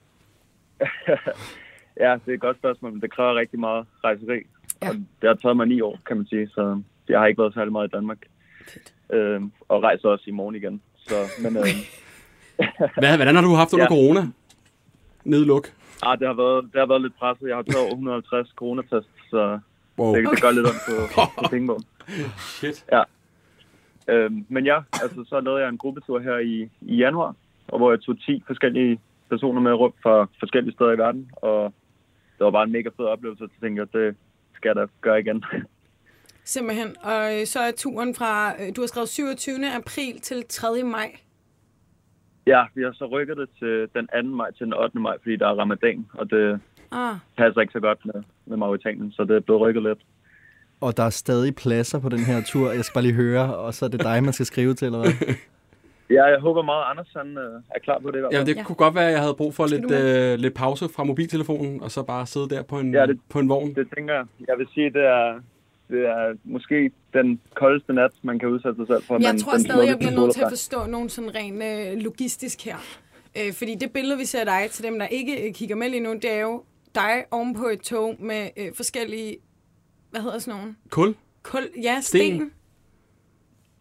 Ja, det er et godt spørgsmål, men det kræver rigtig meget rejseri. Ja. Og det har taget mig ni år, kan man sige, så jeg har ikke været særlig meget i Danmark. Øh, og rejser også i morgen igen. Så, men, øh... Hvad, hvordan har du haft under ja. corona? Nedluk? Ah, det har været, det har været lidt presset. Jeg har taget over et hundrede og halvtreds coronatest, så wow. det, det gør lidt ondt på, på pengebogen. Shit. Ja. Øhm, men ja, altså, så lavede jeg en gruppetur her i, i januar, og hvor jeg tog ti forskellige personer med rundt fra forskellige steder i verden, og det var bare en mega fed oplevelse, så jeg tænkte, det skal jeg da gøre igen. Simpelthen. Og så er turen fra, du har skrevet syvogtyvende april til tredje maj. Ja, vi har så rykket det til den anden maj til den ottende maj, fordi der er ramadan, og det ah. passer ikke så godt med, med Mauretanien, så det er blevet rykket lidt. Og der er stadig pladser på den her tur. Jeg skal bare lige høre, og så er det dig, man skal skrive til, eller hvad? Ja, jeg håber meget, Anders han, øh, er klar på det. Ja, det ja. kunne godt være, at jeg havde brug for lidt, øh, lidt pause fra mobiltelefonen, og så bare sidde der på en, ja, det, på en vogn. Det tænker jeg. Jeg vil sige, det er, det er måske den koldeste nat, man kan udsætte sig selv for. Jeg men tror stadig, jeg bliver nødt til at forstå nogen sådan ren øh, logistisk her. Øh, fordi det billede, vi ser dig til dem, der ikke øh, kigger med lige nu, det er jo dig oven på et tog med øh, forskellige, hvad hedder sådan nogen? Kul? Kul, ja, sten. sten.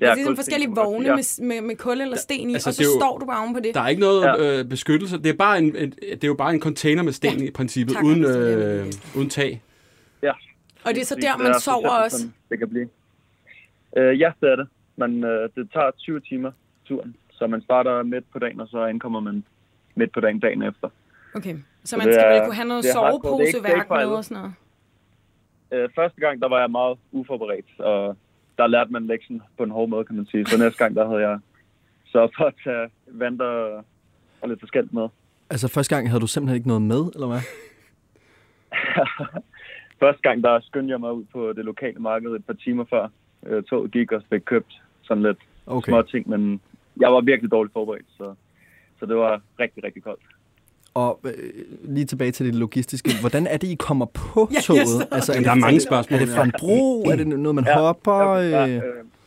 Ja, altså, det er sådan kulsten, forskellige kan man vogne sige. med, med, med kul eller sten i, altså, og så det er jo- står du bare oven på det. Der er ikke noget Ja. øh, beskyttelse. Det er, bare en, en, det er jo bare en container med sten Ja. i princippet, Tak, uden, Anders, det er det, øh, jeg uden tag. Ja. Og det er så Præcis, der, man er så sover tæt, også. som Det kan blive. Øh, ja, det er det. Men øh, det tager tyve timer turen. Så man starter midt på dagen, og så ankommer man midt på dagen dagen efter. Okay, så Så man det skal er- vel kunne have noget det er hardcore. Det er ikke- det er ikke soveposeværk med fejlet. og sådan noget. Øh, første gang, der var jeg meget uforberedt, og der lærte man lektionen på en hård måde, kan man sige. Så næste gang, der havde jeg så for at tage vand og, og lidt forskelligt med. Altså, første gang havde du simpelthen ikke noget med, eller hvad? Første gang, der skyndte jeg mig ud på det lokale marked et par timer før øh, toget gik og fik købt sådan lidt Okay. små ting, men jeg var virkelig dårligt forberedt, så, så det var rigtig, rigtig koldt. Og øh, lige tilbage til det logistiske. Hvordan er det, I kommer på Ja, jeg toget? så- Altså, er Jamen, det, der er mange er det- spørgsmål. Er det fra en bro? Er det noget, man Ja, hopper? Ja, Øh? øh,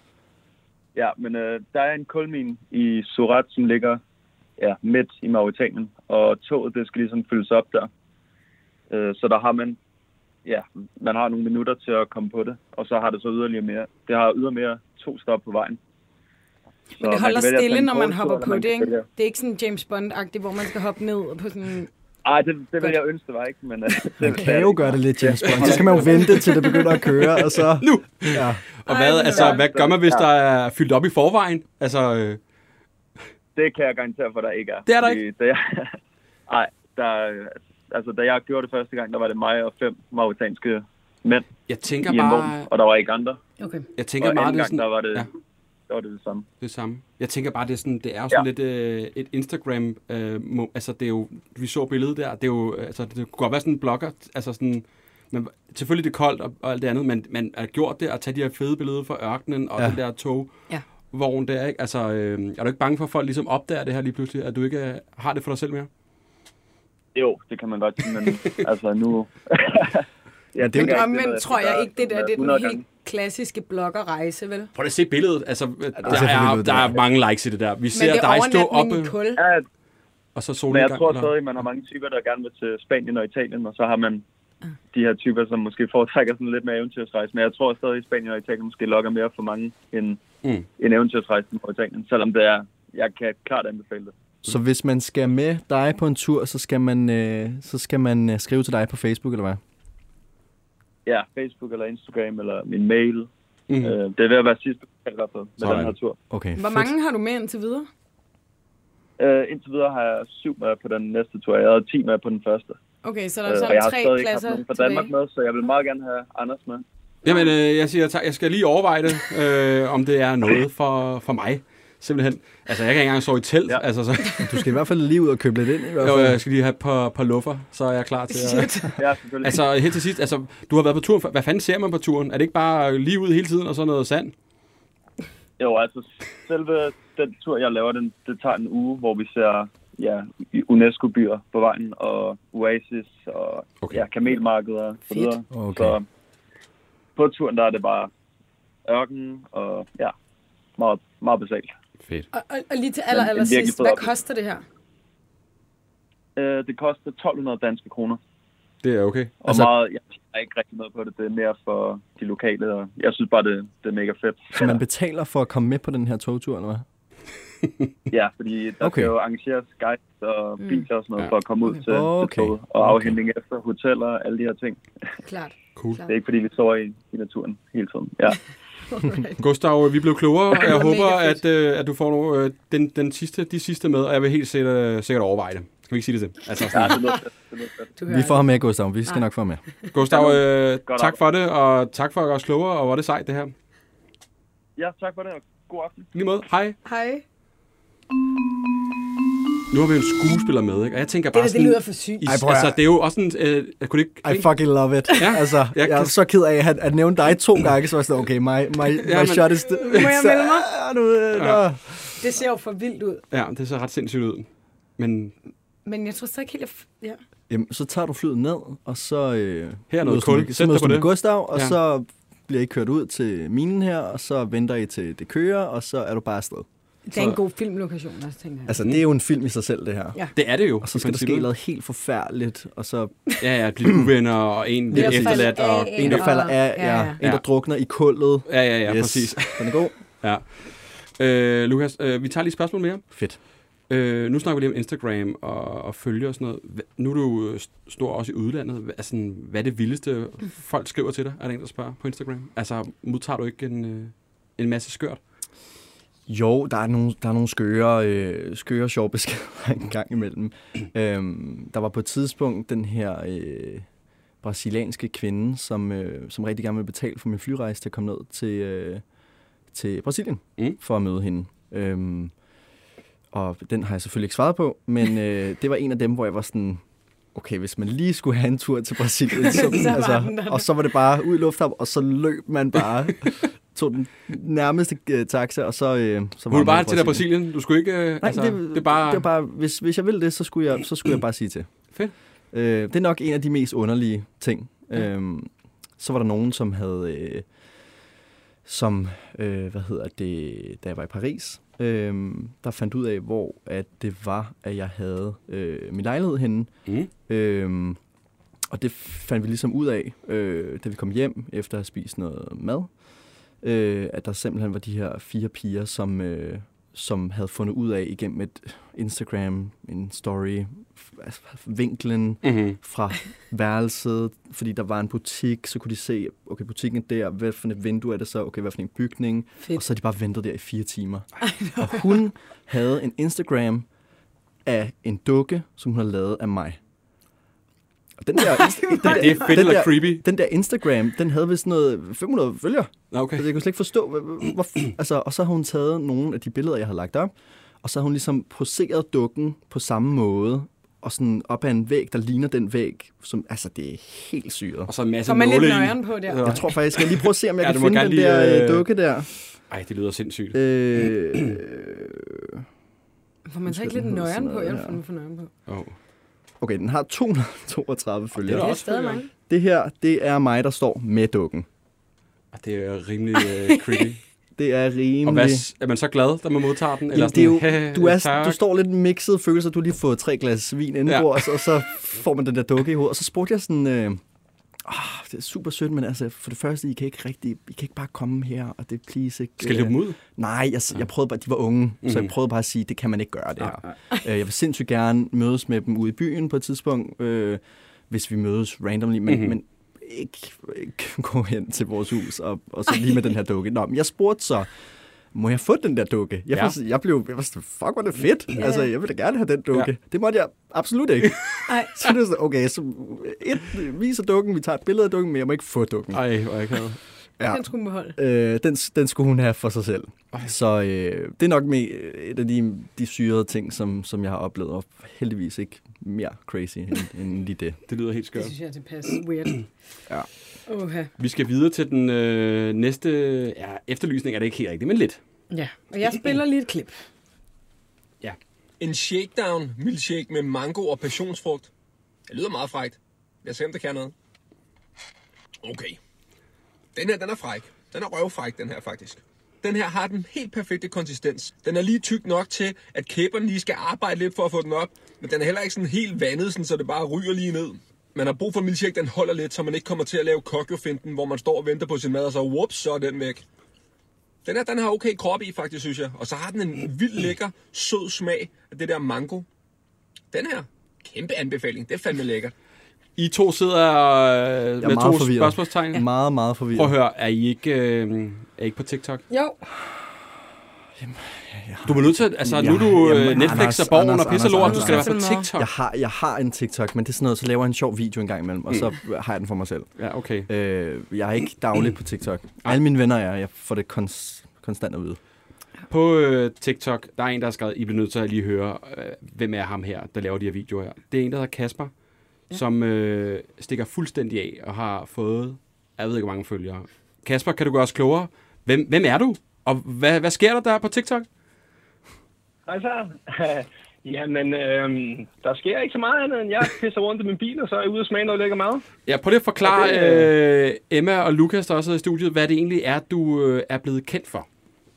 ja men øh, der er en kulmine i Surat, som ligger ja, midt i Mauritanien, og toget, det skal ligesom fyldes op der. Øh, så der har man, ja, man har nogle minutter til at komme på det, og så har det så yderligere mere. Det har yderligere to stop på vejen. Så Men det man holder kan vælge at tage stille, en når man bådtur, hopper eller på man det, kan ikke? vælge- Det er ikke sådan James Bond-agtigt, hvor man skal hoppe ned på sådan... Ej, det, det Godt. vil jeg ønske, det var ikke, men... øh, det, Man det er kan jo ikke. gøre det lidt, James Bond. Så skal man jo vente, til det begynder at køre, og så... Nu! Ja. Og Ej, hvad, men altså, ja. hvad gør man, hvis Ja. der er fyldt op i forvejen? Altså, øh, Det kan jeg garantere for, der ikke er. Det er der Fordi Da jeg, ej, der, altså, da jeg gjorde det første gang, der var det mig og fem mauritanske mænd jeg tænker i en vogn, bare, og der var ikke andre. Okay. jeg tænker Og meget, anden det er gang, sådan, der var det, ja. ja. der var det det samme. det samme. Jeg tænker bare, det er sådan, det er jo sådan Ja. lidt øh, et Instagram, øh, må, altså det er jo, vi så billedet der, det er jo, altså det kunne godt være sådan en blogger, altså sådan, men selvfølgelig det er koldt og, og alt det andet, men man har gjort det at tage de her fede billeder fra ørkenen og Ja. ja. den der tog, Ja. vogn der, ikke? Altså, øh, er du ikke bange for, at folk ligesom opdager det her lige pludselig, at du ikke øh, har det for dig selv mere? Jo, det kan man godt sige, men altså nu... ja, det er jo Men ikke omvendt noget, tror jeg der- ikke, det der det er hundrede den gange. helt klassiske bloggerrejse, vel? Prøv at se billedet, altså, der, ser er, selvfølgelig der er ud, mange likes i det der. Vi Men ser det er dig stå overnatning oppe, i kul. Ja, og så men solnedgang. jeg tror eller- stadig, man har mange typer, der gerne vil til Spanien og Italien, og så har man de her typer, som måske foretrækker sådan lidt mere eventyrsrejse. Men jeg tror stadig, at Spanien og Italien måske lokker mere for mange end Mm. en eventyrsrejse til Italien, selvom det er, jeg kan klart anbefale det. Så hvis man skal med dig på en tur, så skal man, øh, så skal man øh, skrive til dig på Facebook, eller hvad? Ja, Facebook eller Instagram eller min mail. Mm. Øh, det er ved at være sidste i hvert fald med Sådan. den her tur. Okay, Hvor fedt. mange har du med indtil videre? Øh, indtil videre har jeg syv med på den næste tur. Jeg havde ti med på den første. Okay, så der Øh, er og sådan jeg har tre stadig ikke haft klasser nogen fra Danmark tilbage. med, så jeg vil meget gerne have Anders med. Jamen, øh, jeg siger tak. Jeg skal lige overveje det, øh, om det er noget for, for mig. Simpelthen. Altså, jeg kan ikke engang sove i telt. Ja. Ja. Altså, så, Du skal i hvert fald lige ud og købe lidt ind, i hvert jo, fald. jeg skal lige have et par, par luffer, så er jeg klar til at... Shit. Ja, selvfølgelig. Altså, helt til sidst, altså, du har været på turen. før. Hvad fanden ser man på turen? Er det ikke bare lige ud hele tiden, og så noget sand? Jo, altså selve den tur, jeg laver, den, det tager en uge, hvor vi ser ja, UNESCO-byer på vejen, og oasis, og Okay. ja, kamelmarkeder og så Fedt. videre. Okay. Så på turen, der er det bare ørken, og ja, meget, meget basalt. Fedt. Og, og, og lige til aller, Men en aller virkelig sidst, fed hvad oplevelse. koster det her? Øh, det koster tolv hundrede danske kroner, Det er okay. og Altså- altså, meget, jeg har ikke rigtig noget på det, det er mere for de lokale, og jeg synes bare, det, det er mega fedt. Så man betaler for at komme med på den her togtur, eller hvad? Ja, fordi der Okay. okay. skal jo arrangeres guides og Mm. biler og sådan noget, Ja. for at komme ud til, Okay. til toget, og Okay. afhentning efter hoteller og alle de her ting. Klart. Cool. Klart. Det er ikke, fordi vi sover i, i naturen hele tiden. Ja. Alright. Gustav, vi blev klogere, og jeg Det var håber, mega at, fedt. øh, at du får nogle, øh, den, den sidste, de sidste med, og jeg vil helt sikkert, sikkert overveje det. Skal vi ikke sige det til? Altså, Ja, sådan. det lyder fedt. Det lyder fedt. Du Vi hører får ham med, Gustav. Vi skal Nej. nok få ham med. Gustav, øh, Godt tak for det, og tak for at gøre os klogere, og hvor er det sejt, det her. Ja, tak for det, og god aften. Lige måde. Hej. Hej. Nu har vi en skuespiller med, ikke? Og jeg tænker Det, bare der, det sådan... lyder for sygt. I, Ej, prøv at- altså, det er jo også sådan... Øh, jeg kunne ikke... I fucking love it. Ja, Altså, jeg jeg er kan- så ked af at, at nævne dig to gange, så var jeg sådan, okay, my, my, Ja, my men- shot is... Må jeg melde mig? Ja, nu, øh, Ja. nå. Det ser jo for vildt ud. Ja, det ser ret sindssygt ud. Men Men jeg tror så ikke helt, jeg... f- Ja. Jamen, så tager du flyet ned, og så... Øh, Her er noget mødes du kul. med- Sæt Så dig mødes på du med det. Gustav, og Ja. så bliver I kørt ud til minen her, og så venter I til det kører, og så er du bare afsted. Det er en god filmlokation også, tænker jeg. Altså, det er jo en film i sig selv, det her. Ja. det er det jo. Og så i skal der ske princippet. noget helt forfærdeligt, og så Ja, ja, blive uvenner, og en bliver Ved at falde efterladt. Og... af. en, der Ja. falder af, Ja, ja, ja. en, der Ja. drukner i kullet. Ja, ja, ja, Yes. præcis. Den er god. Ja. Øh, Lukas, øh, vi tager lige et spørgsmål mere. Fedt. Øh, nu snakker vi lige om Instagram og, og følge og sådan noget. Nu er du stor også i udlandet. Hvad, altså, hvad er det vildeste, folk skriver til dig? Er der en, der spørger på Instagram? Altså, modtager du ikke en, øh, en masse skørt? Jo, der er nogle, der er nogle skøre, øh, skøre sjove beskeder en gang imellem. øhm, der var på et tidspunkt den her øh, brasilianske kvinde, som, øh, som rigtig gerne ville betale for min flyrejse til at komme ned til, øh, til Brasilien mm. for at møde hende. Øhm, og den har jeg selvfølgelig ikke svaret på, men øh, det var en af dem, hvor jeg var sådan, okay, hvis man lige skulle have en tur til Brasilien, så, så altså, og så var det bare ud i lufthavn, og så løb man bare... tog den nærmeste uh, taxa, og så, uh, så var du bare til der Brasilien? Du skulle ikke... Uh, Nej, altså, det, det, er bare... det var bare... Hvis, hvis jeg ville det, så skulle jeg, så skulle jeg bare sige til. Fedt. Uh, det er nok en af de mest underlige ting. Ja. Uh, så var der nogen, som havde... Uh, som, uh, hvad hedder det... Da jeg var i Paris, uh, der fandt ud af, hvor at det var, at jeg havde uh, min lejlighed henne. Mm. Uh, og det fandt vi ligesom ud af, uh, da vi kom hjem, efter at have spist noget mad. Øh, at der simpelthen var de her fire piger, som, øh, som havde fundet ud af igennem et Instagram, en story, altså vinklen mm-hmm. fra værelset, fordi der var en butik, så kunne de se, okay, butikken er der, hvad for et vindue er det så, okay, hvad for en bygning, Fedt. Og så havde de bare ventet der i fire timer. Og hun havde en Instagram af en dukke, som hun havde lavet af mig. Og den der, den der, det er fedt eller creepy. Den der Instagram, den havde vist noget fem hundrede følgere. Okay. Altså, jeg kunne slet ikke forstå, hvorfor. Altså, og så har hun taget nogle af de billeder, jeg havde lagt op, og så har hun ligesom poseret dukken på samme måde, og sådan op ad en væg, der ligner den væg, som, altså, det er helt syret. Og så en masse nåle i. Får man lidt nøjeren på der? Jeg tror faktisk, jeg lige prøve at se, om jeg ja, kan finde den lige, der øh... dukke der. Ej, det lyder sindssygt. Øh... Får man så ikke lidt nøjeren på? Jeg vil få nøjeren på. Åh. Oh. Okay, den har to hundrede og toogtredive følgere. Det er stadig mange. Det her, det er mig, der står med dukken. Det er rimelig uh, creepy. Det er rimelig... Og hvad, er man så glad, da man modtager den? Eller Jamen, sådan, det er jo, du, er, du står lidt mixet følelser. Du har lige fået tre glas vin indenbords, ja. Og så får man den der dukke i hovedet. Og så spurgte jeg sådan... Øh, oh, det er super sødt, men altså, for det første, I kan ikke rigtig... I kan ikke bare komme her, og det please ikke... Skal jeg løbe ud? Nej, jeg, jeg prøvede bare... De var unge, mm-hmm. så jeg prøvede bare at sige, det kan man ikke gøre, det her. Ja, ja. Jeg vil sindssygt gerne mødes med dem ude i byen på et tidspunkt, øh, hvis vi mødes randomly, men... Mm-hmm. men ikke, ikke gå hen til vores hus og, og så lige med den her dukke. Nå, men jeg spurgte så, må jeg få den der dukke? Jeg, ja. jeg blev, jeg var sådan, fuck, hvor det fedt. Yeah. Altså, jeg ville da gerne have den dukke. Ja. Det måtte jeg absolut ikke. Så det er sådan, okay, så et, viser dukken, vi tager et billede af dukken, men jeg må ikke få dukken. Ej, hvor jeg kan. Ja. Den skulle hun beholde. Øh, den, den skulle hun have for sig selv. Ej. Så øh, det er nok med et af de, de syrede ting, som, som jeg har oplevet, og heldigvis ikke mere crazy end, end lige det. Det lyder helt skørt. Det synes jeg, det passer weird. Ja. Okay. Vi skal videre til den øh, næste ja, efterlysning, er det ikke helt rigtigt, men lidt. Ja, og jeg spiller lige et klip. Ja. En shakedown milkshake med mango og passionsfrugt. Det lyder meget frækt. Jeg ser, om det kan noget. Okay. Den her, den er fræk. Den er røvfræk, den her faktisk. Den her har den helt perfekte konsistens. Den er lige tyk nok til, at kæberne lige skal arbejde lidt for at få den op. Men den er heller ikke sådan helt vandet, sådan, så det bare ryger lige ned. Man har brug for en milkshake, den holder lidt, så man ikke kommer til at lave kokjofinten, hvor man står og venter på sin mad, og så whoops, så er den væk. Den her, den har okay krop i, faktisk, synes jeg. Og så har den en vild lækker, sød smag af det der mango. Den her, kæmpe anbefaling. Det er fandme lækkert. I to sidder øh, med to forvirret. Spørgsmålstegn. Ja. Meget, meget forvirret. Prøv at høre, er I ikke, øh, er I ikke på TikTok? Jo. Jamen, jeg har... Du er nødt til, altså nu er du øh, Netflix og borgen og pisse lort, du skal være på TikTok. Jeg har, jeg har en TikTok, men det er sådan noget, så laver jeg en sjov video en gang imellem, og så har jeg den for mig selv. Ja, okay. Øh, jeg er ikke daglig på TikTok. Alle mine venner er, jeg får det kons- konstant at vide. På øh, TikTok, der er en, der har skrevet, I bliver nødt til at lige høre, øh, hvem er ham her, der laver de her videoer her. Det er en, der hedder Kasper, ja. som øh, stikker fuldstændig af og har fået, jeg ved ikke, hvor mange følgere. Kasper, kan du gøre os klogere? Hvem, hvem er du? Og hvad, hvad sker der der på TikTok? Hej så. Jamen, øhm, der sker ikke så meget andet, end jeg pisser rundt i min bil, og så er jeg ude og smage noget lækker mad. Ja, prøv lige at forklare det, øh, Emma og Lukas, der også er i studiet, hvad det egentlig er, du øh, er blevet kendt for.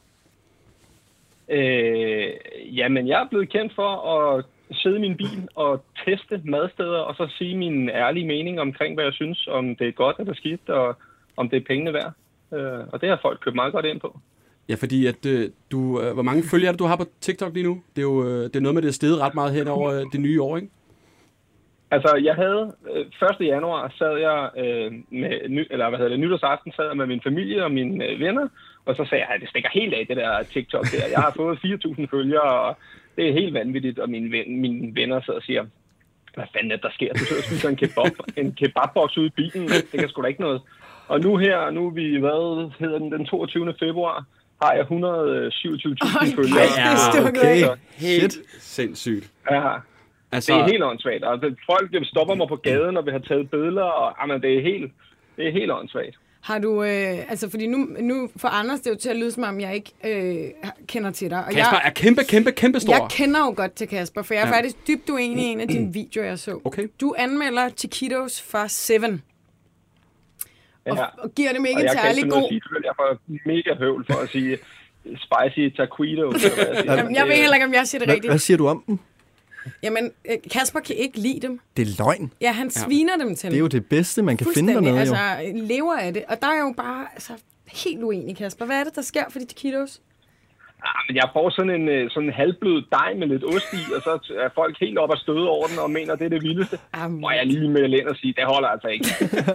Øh, jamen, jeg er blevet kendt for at sidde i min bil og teste madsteder, og så sige min ærlige mening omkring, hvad jeg synes, om det er godt eller skidt, og om det er pengene værd. Øh, og det har folk købt meget godt ind på. Ja, fordi at øh, du, øh, hvor mange følgere er det, du har på TikTok lige nu? Det er jo øh, det er noget med, det er steget ret meget hen over øh, det nye år, ikke? Altså, jeg havde øh, første januar sad jeg øh, med, ny, eller hvad hedder det, nytårsaften sad jeg med min familie og mine øh, venner, og så sagde jeg, at det stikker helt af, det der TikTok der. Jeg har fået fire tusind følgere, og det er helt vanvittigt, og mine, ven, mine venner sidder og siger, hvad fanden er der sker? Du sidder og spiser en kebab, en kebabboks ude i bilen, det kan sgu da ikke noget. Og nu her, nu er vi, hvad hedder den, den toogtyvende februar, har jeg et hundrede og syvogtyve tusind oh, følgere. Ja, okay. Helt sindssygt. Ja. Altså, det er helt åndssvagt. Og folk stopper mig på gaden, når vi har taget billeder, og jamen, det er helt, det er helt åndssvagt. Har du, øh, altså fordi nu, nu for Anders, det er jo til at lyde som om, jeg ikke øh, kender til dig. Og Kasper jeg, er kæmpe, kæmpe, kæmpe stor. Jeg kender jo godt til Kasper, for jeg er ja. faktisk dybt uenig i en af dine videoer, jeg så. Okay. Du anmelder Chiquitos fra Seven. Ja. Og, og giver dem ikke og en jeg særlig kan god... Sige, jeg får mega høvl for at sige spicy taquito. Jeg, Jamen, jeg ved heller ikke, om jeg siger det Hva, rigtigt. Hvad siger du om dem? Jamen, Kasper kan ikke lide dem. Det er løgn. Ja, han sviner ja. dem til. Det er jo det bedste, man kan finde dernede, altså, jo. lever af det. Og der er jo bare altså, helt uenig, Kasper. Hvad er det, der sker for de taquitos? Ah, men jeg får sådan en, sådan en halvblød dej med lidt ost i, og så er folk helt op og støde over den og mener, det er det vildeste. Må jeg lige melde ind og sige, det holder altså ikke.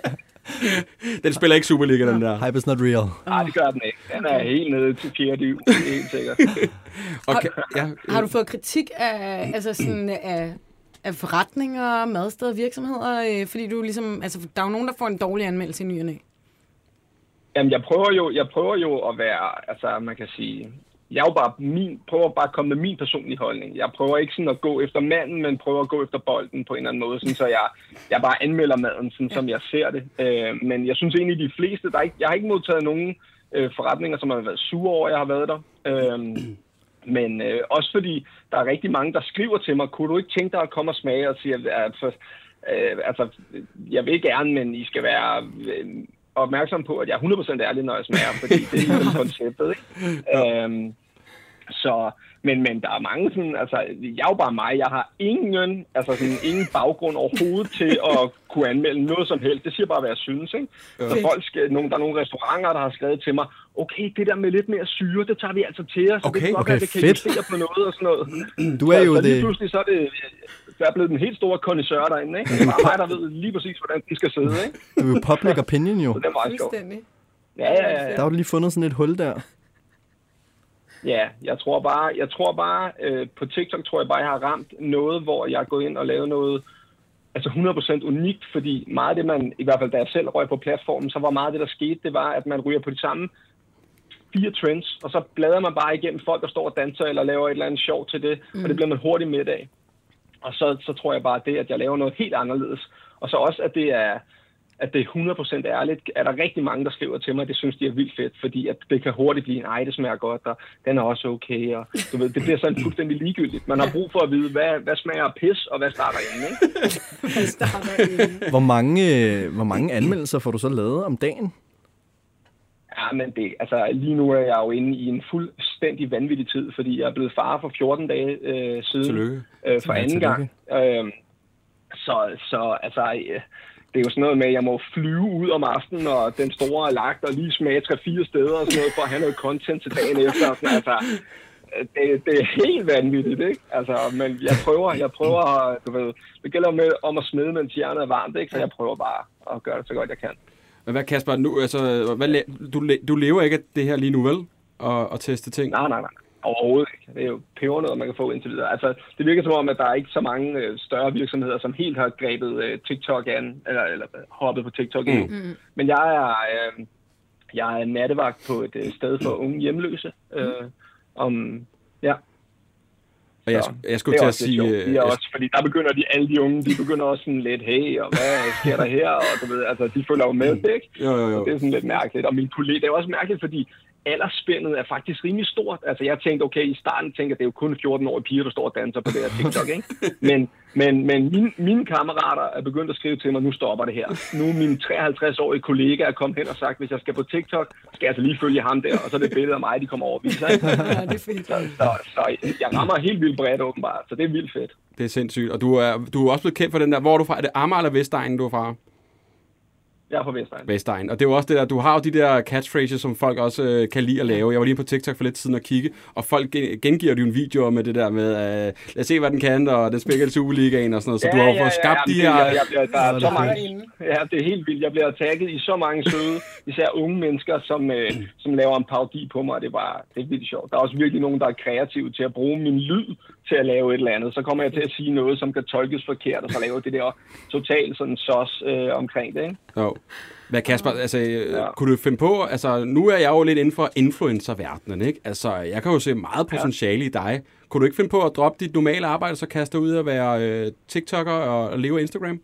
Den spiller ikke Superliga, den der. Hype is not real. Nej, det gør den ikke. Den er helt nede til fjerde div, det er helt sikkert. Okay, ja. Har du fået kritik af, altså sådan, af, af forretninger, madsteder, virksomheder? Fordi du ligesom, altså, der er jo nogen, der får en dårlig anmeldelse i ny og næ. Jamen, jeg prøver jo, jeg prøver jo at være, altså man kan sige, jeg er jo bare min, prøver bare at komme med min personlige holdning. Jeg prøver ikke sådan at gå efter manden, men prøver at gå efter bolden på en eller anden måde, sådan, så jeg, jeg bare anmelder maden, sådan, som jeg ser det. Øh, men jeg synes egentlig, de fleste, der ikke, jeg har ikke modtaget nogen øh, forretninger, som har været sure over, jeg har været der. Øh, men øh, også fordi, der er rigtig mange, der skriver til mig, kunne du ikke tænke dig at komme og smage og sige, at øh, altså, jeg vil gerne, men I skal være... Øh, opmærksom på, at jeg er hundrede procent ærlig, når jeg smager, fordi det er ligesom konceptet, ikke? Ja. Øhm, så, men, men der er mange sådan, altså, jeg er jo bare mig, jeg har ingen, altså sådan, ingen baggrund overhovedet til at kunne anmelde noget som helst. Det siger bare, hvad jeg synes, ikke? Ja. Så folk skal, nogle, der er nogle restauranter, der har skrevet til mig, okay, det der med lidt mere syre, det tager vi altså til os, så okay, det kan godt okay, være, det kan fedt. justere på noget og sådan noget. Du er så, jo så det... lige pludselig, så er det... Der er blevet den helt store kondisør derinde, ikke? Det er bare mig, der ved lige præcis, hvordan de skal sidde, ikke? Du er jo public opinion, jo. Så det er meget sjovt. Ja, ja, ja, ja. Der har du lige fundet sådan et hul der. Ja, jeg tror bare, jeg tror bare øh, på TikTok tror jeg bare, jeg har ramt noget, hvor jeg er gået ind og lavet noget altså hundrede procent unikt, fordi meget af det, man, i hvert fald da jeg selv røg på platformen, så var meget af det, der skete, det var, at man ryger på de samme fire trends, og så bladrer man bare igennem folk, der står og danser eller laver et eller andet sjov til det, mm. og det bliver man hurtigt midt af. Og så, så tror jeg bare, at det, at jeg laver noget helt anderledes, og så også, at det er, at det er hundrede procent ærligt, er der rigtig mange, der skriver til mig, det synes de er vildt fedt, fordi at det kan hurtigt blive, nej, det smager godt, og den er også okay, og du ved, det bliver sådan fuldstændig ligegyldigt. Man har brug for at vide, hvad, hvad smager af pis, og hvad starter inden, ikke? Hvad starter inden? Hvor mange, hvor mange anmeldelser får du så lavet om dagen? Ja, men det, altså lige nu er jeg jo inde i en fuldstændig vanvittig tid, fordi jeg er blevet far for fjorten dage øh, siden. Tillykke. Øh, for anden gang. Øh, så, så altså... Øh, det er jo sådan noget med, at jeg må flyve ud om aftenen, og den store er lagt, og lige smage tre-fire steder og sådan noget, for at have noget content til dagen efter. Sådan, altså, det, det er helt vanvittigt, ikke? Altså, men jeg prøver, jeg prøver, du ved, det gælder med om at smide, mens hjernet er varmt, ikke? Så jeg prøver bare at gøre det så godt, jeg kan. Men hvad, Kasper, nu, altså, hvad, du, du lever ikke af det her lige nu, vel? Og, og teste ting? Nej, nej, nej. Overhovedet ikke. Det er jo pebernødder, man kan få indtil videre. Altså, det virker som om, at der er ikke så mange øh, større virksomheder, som helt har grebet øh, TikTok an, eller, eller hoppet på TikTok endnu. Mm. Men jeg er, øh, jeg er nattevagt på et øh, sted for unge hjemløse. Øh, om, ja. Og jeg, jeg skulle til at sige... Det er jeg... også, fordi der begynder de, alle de unge, de begynder også sådan lidt, hey, og hvad sker der her? Og du ved, altså, de følger jo med, ikke? Jo, jo, jo. Det er sådan lidt mærkeligt. Og min kollega, det er også mærkeligt, fordi aldersspændet er faktisk rimelig stort. Altså, jeg tænkte, okay, i starten tænkte jeg, det er jo kun fjorten-årige piger, der står og danser på det her TikTok, ikke? Men, men, men mine, mine kammerater er begyndt at skrive til mig, nu stopper det her. Nu er min treoghalvtreds-årige kollega er kommet hen og sagt, hvis jeg skal på TikTok, skal jeg altså lige følge ham der, og så er det et billede af mig, de kommer over og viser, ikke? Ja, det er fint. Så, så, så jeg rammer helt vildt bredt, åbenbart, så det er vildt fedt. Det er sindssygt. Og du er, du er også blevet kendt for den der, hvor er du fra? Er det Amager eller Vestegnen, du er fra? Jeg er fra Vestegn. Vestegn. Og det er jo også det der, du har jo de der catchphrases, som folk også øh, kan lide at lave. Jeg var lige på TikTok for lidt siden og kigge, og folk gengiver jo en video med det der med, øh, lad os se, hvad den kan, og den spiller Superligaen og sådan noget. Så ja, du har jo ja, fået skabt ja, de her... Jeg, jeg, jeg, der er så mange, ja, det er helt vildt. Jeg bliver tagget i så mange søde, især unge mennesker, som, øh, som laver en parodi på mig. Det er bare, det er vildt sjovt. Der er også virkelig nogen, der er kreative til at bruge min lyd til at lave et eller andet. Så kommer jeg til at sige noget, som kan tolkes forkert, og så laver det der totalt sådan sås øh, omkring det, ikke? Jo. Hvad, Kasper, altså, ja. kunne du finde på, altså, nu er jeg jo lidt inden for influencer-verdenen, ikke? Altså, jeg kan jo se meget potentiale ja. i dig. Kunne du ikke finde på at droppe dit normale arbejde, så kaste dig ud og være øh, TikToker og, og leve af Instagram?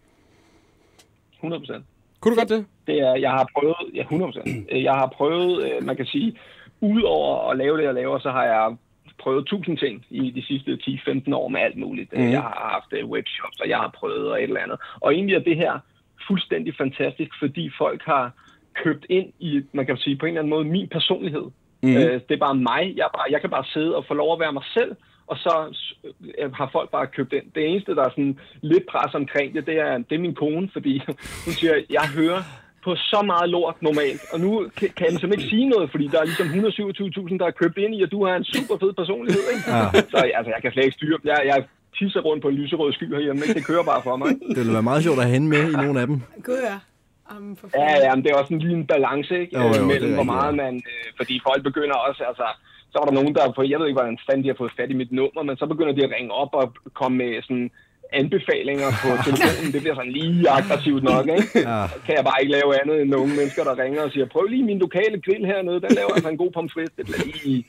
hundrede procent. Kunne du godt det? Det er, jeg har prøvet, ja, hundrede procent. Jeg har prøvet, man kan sige, udover at lave det, jeg laver, så har jeg prøvet tusind ting i de sidste ti til femten år med alt muligt. Mm. Jeg har haft webshops, og jeg har prøvet og et eller andet. Og egentlig er det her fuldstændig fantastisk, fordi folk har købt ind i, man kan sige på en eller anden måde, min personlighed. Mm. Øh, det er bare mig. Jeg, bare, jeg kan bare sidde og få lov at være mig selv, og så har folk bare købt ind. Det eneste, der er sådan lidt pres omkring det, det er, det er min kone, fordi hun siger, jeg hører på så meget lort normalt, og nu kan, kan jeg ligesom ikke sige noget, fordi der er ligesom et hundrede og syvogtyve tusind, der er købt ind i, og du har en super fed personlighed, ikke? Ja. Så altså, jeg kan slet ikke styre. Jeg, jeg tisser rundt på en lyserød sky herhjemme, ikke? Det kører bare for mig. Det ville være meget sjovt at have hende med i nogle af dem. Gud ja. Um, ja, ja, men det er også en lige en balance, ikke? Jo, jo, mellem hvor meget man, øh, fordi folk begynder også, altså, så er der nogen, der, for jeg ved ikke, hvordan fanden de har fået fat i mit nummer, men så begynder de at ringe op og komme med sådan anbefalinger på telefonen. Det bliver sådan lige aggressivt nok, ikke? Ja. Kan jeg bare ikke lave andet end nogle mennesker, der ringer og siger, prøv lige min lokale grill hernede, den laver altså en god pomfrit. Det bliver lige...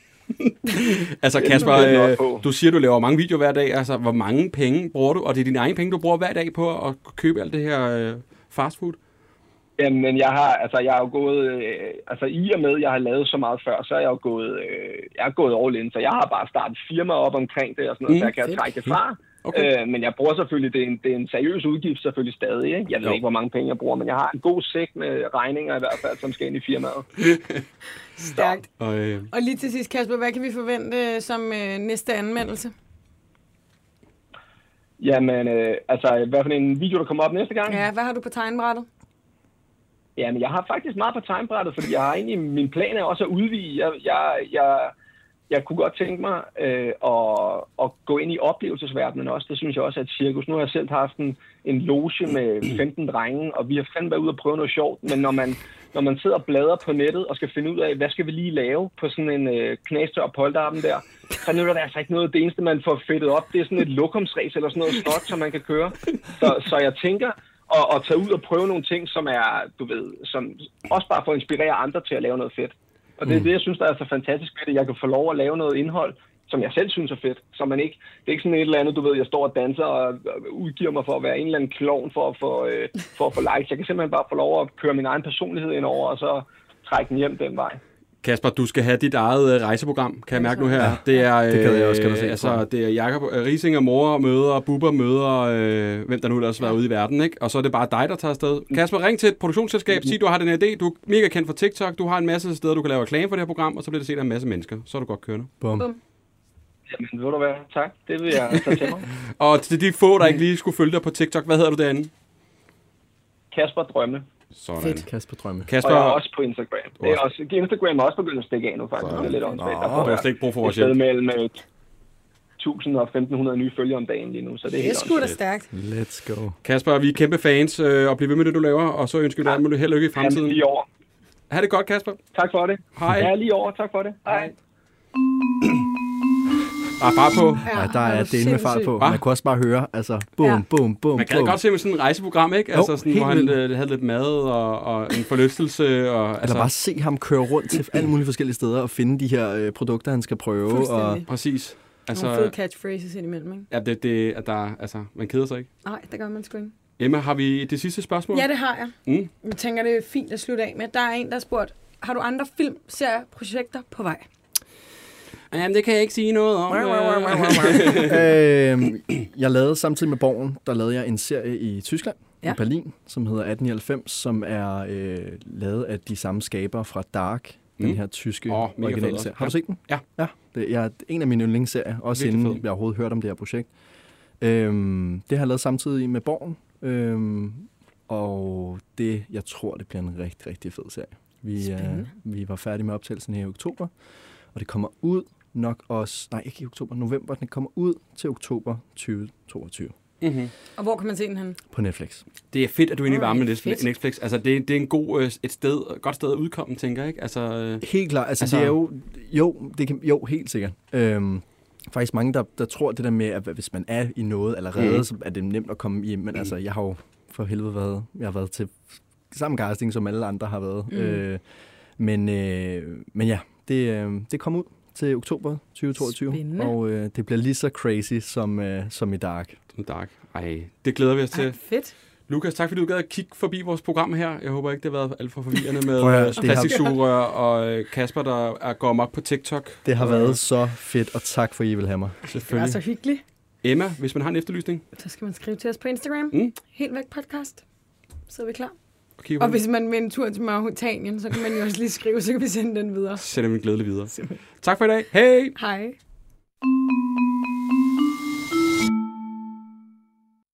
Altså Kasper, øh, du siger, du laver mange videoer hver dag. Altså, hvor mange penge bruger du? Og det er dine egne penge, du bruger hver dag på at købe alt det her øh, fastfood? Jamen, jeg har, altså, jeg har jo gået, øh, altså i og med, jeg har lavet så meget før, så er jeg jo gået, øh, jeg er gået all in, så jeg har bare startet firma op omkring det og sådan noget, mm, så jeg kan fedt. trække det fra. Okay. Øh, men jeg bruger selvfølgelig, det er, en, det er en seriøs udgift selvfølgelig stadig, ikke? Jeg ved jo. ikke, hvor mange penge jeg bruger, men jeg har en god sæk med regninger i hvert fald, som skal ind i firmaet. Stærkt. Og, øh... og lige til sidst, Kasper, hvad kan vi forvente som øh, næste anmeldelse? Jamen, øh, altså, hvad for en video, der kommer op næste gang? Ja, hvad har du på tegnbrættet? Jamen, jeg har faktisk meget på tegnbrættet, fordi jeg har egentlig, min plan er også at udvide. Jeg, jeg, jeg, jeg kunne godt tænke mig øh, at, at gå ind i oplevelsesverdenen også. Det synes jeg også er et cirkus. Nu har jeg selv haft en, en loge med femten drenge, og vi har fandme været ude og prøve noget sjovt. Men når man, når man sidder og bladrer på nettet og skal finde ud af, hvad skal vi lige lave på sådan en øh, knastør polterappen der, så nu er der altså ikke noget. Det eneste, man får fedtet op, det er sådan et lokumsræs eller sådan noget snot, som man kan køre. Så, så jeg tænker... Og, og tage ud og prøve nogle ting, som er, du ved, som også bare får at inspirere andre til at lave noget fedt. Og det er mm. det, jeg synes, der er så fantastisk ved det. Jeg kan få lov at lave noget indhold, som jeg selv synes er fedt. Så man ikke, det er ikke sådan et eller andet, du ved, jeg står og danser og udgiver mig for at være en eller anden klovn for at få, øh, for at få likes. Jeg kan simpelthen bare få lov at køre min egen personlighed ind over, og så trække den hjem den vej. Kasper, du skal have dit eget rejseprogram, kan jeg mærke nu her. Ja, det er, det kan jeg også, kan du se. Altså, det er Jakob Riising og mor møder, Bubber møder, øh, hvem der nu ellers har været ude i verden, ikke? Og så er det bare dig, der tager afsted. Kasper, ring til et produktionsselskab, sig, du har den her idé, du er mega kendt for TikTok, du har en masse steder, du kan lave reklame for det her program, og så bliver det set af en masse mennesker. Så er du godt kørende. Bum. Bum. Jamen, ved du hvad? Tak. Det vil jeg tage til mig. Og til de få, der ikke lige skulle følge dig på TikTok, hvad hedder du derinde? Kasper Drømme. Sådan. Fedt. Kasper Drømme. Kasper... Og jeg er også på Instagram. Det er også... Instagram er også begyndt at stikke af nu, faktisk. Det er lidt åndssvagt. Der får jeg slet ikke brug for vores hjælp. Et sted mellem tusind og femten hundrede nye følgere om dagen lige nu, så det er helt åndssvagt. Det er sgu da stærkt. Let's go. Kasper, vi er kæmpe fans, øh, og bliv ved med det, du laver, og så ønsker vi dig alt muligt held og lykke i fremtiden. Ja, lige over. Ha' det godt, Kasper. Tak for det. Hej. Ja, lige over. Tak for det. Hej. Der er fart på. Ja, der er delen med fart på. Man kunne også bare høre, altså, bum, ja. bum, bum, Man kan bum. godt se med sådan et rejseprogram, ikke? Altså, sådan, hvor han øh, havde lidt mad og, og en forlystelse. Og, altså, bare se ham køre rundt til alle mulige forskellige steder og finde de her øh, produkter, han skal prøve. Og... Præcis. Altså, nogle fede catchphrases indimellem, ikke? Ja, det, det, at der, altså, man keder sig ikke. Nej, det gør man sgu ikke. Emma, har vi det sidste spørgsmål? Ja, det har jeg. Mm. Jeg tænker, det er fint at slutte af med. Der er en, der har spurgt, har du andre film, serier, projekter på vej? Jamen, det kan jeg ikke sige noget om. øh, jeg lavede samtidig med Borgen, der lavede jeg en serie i Tyskland, ja. i Berlin, som hedder atten nioghalvfems, som er øh, lavet af de samme skabere fra Dark, mm. den her tyske oh, originale serie. Har du set den? Ja. Ja, det er en af mine yndlingsserier, også virkelig inden fed. Jeg overhovedet hørte om det her projekt. Øhm, det har jeg lavet samtidig med Borgen, øhm, og det, jeg tror, det bliver en rigtig, rigtig fed serie. Vi, øh, vi var færdige med optagelsen her i oktober, og det kommer ud nok også, nej ikke i oktober, november, den kommer ud til oktober tyve toogtyve. Mm-hmm. Og hvor kan man se den hen? På Netflix. Det er fedt, at du er inde i varmen med Fedt. Netflix. Altså, det, det er en god, øh, et sted, godt sted at udkomme, tænker jeg, ikke? Altså, øh, Helt klart. Altså, altså- det er jo, jo, det kan, jo, helt sikkert. Øhm, faktisk mange, der, der tror det der med, at hvis man er i noget allerede, Mhm. så er det nemt at komme hjem. Men altså, jeg har jo for helvede været, jeg har været til samme casting, som alle andre har været. Mm. Øh, men, øh, men ja, det, øh, det kommer ud til oktober tyve toogtyve, Spændende. og øh, det bliver lige så crazy som, øh, som i Dark. Dark. Ej, det glæder vi os til. Ej, fedt. Lukas, tak fordi du gad at kigge forbi vores program her. Jeg håber ikke, det har været alt for forvirrende med Prøv at høre, øh, det har- plastiksugerør og øh, Kasper, der er, går amok på TikTok. Det har Og, været så fedt, og tak for, I vil have mig. Det var Selvfølgelig. så hyggeligt. Emma, hvis man har en efterlysning, Så skal man skrive til os på Instagram. Mm. Helt væk podcast. Så er vi klar. og kigge på Og den, hvis man med en tur til Mauritanien, så kan man jo også lige skrive, så kan vi sende den videre. så sender vi den glædelig videre. Tak for i dag. Hej! Hej.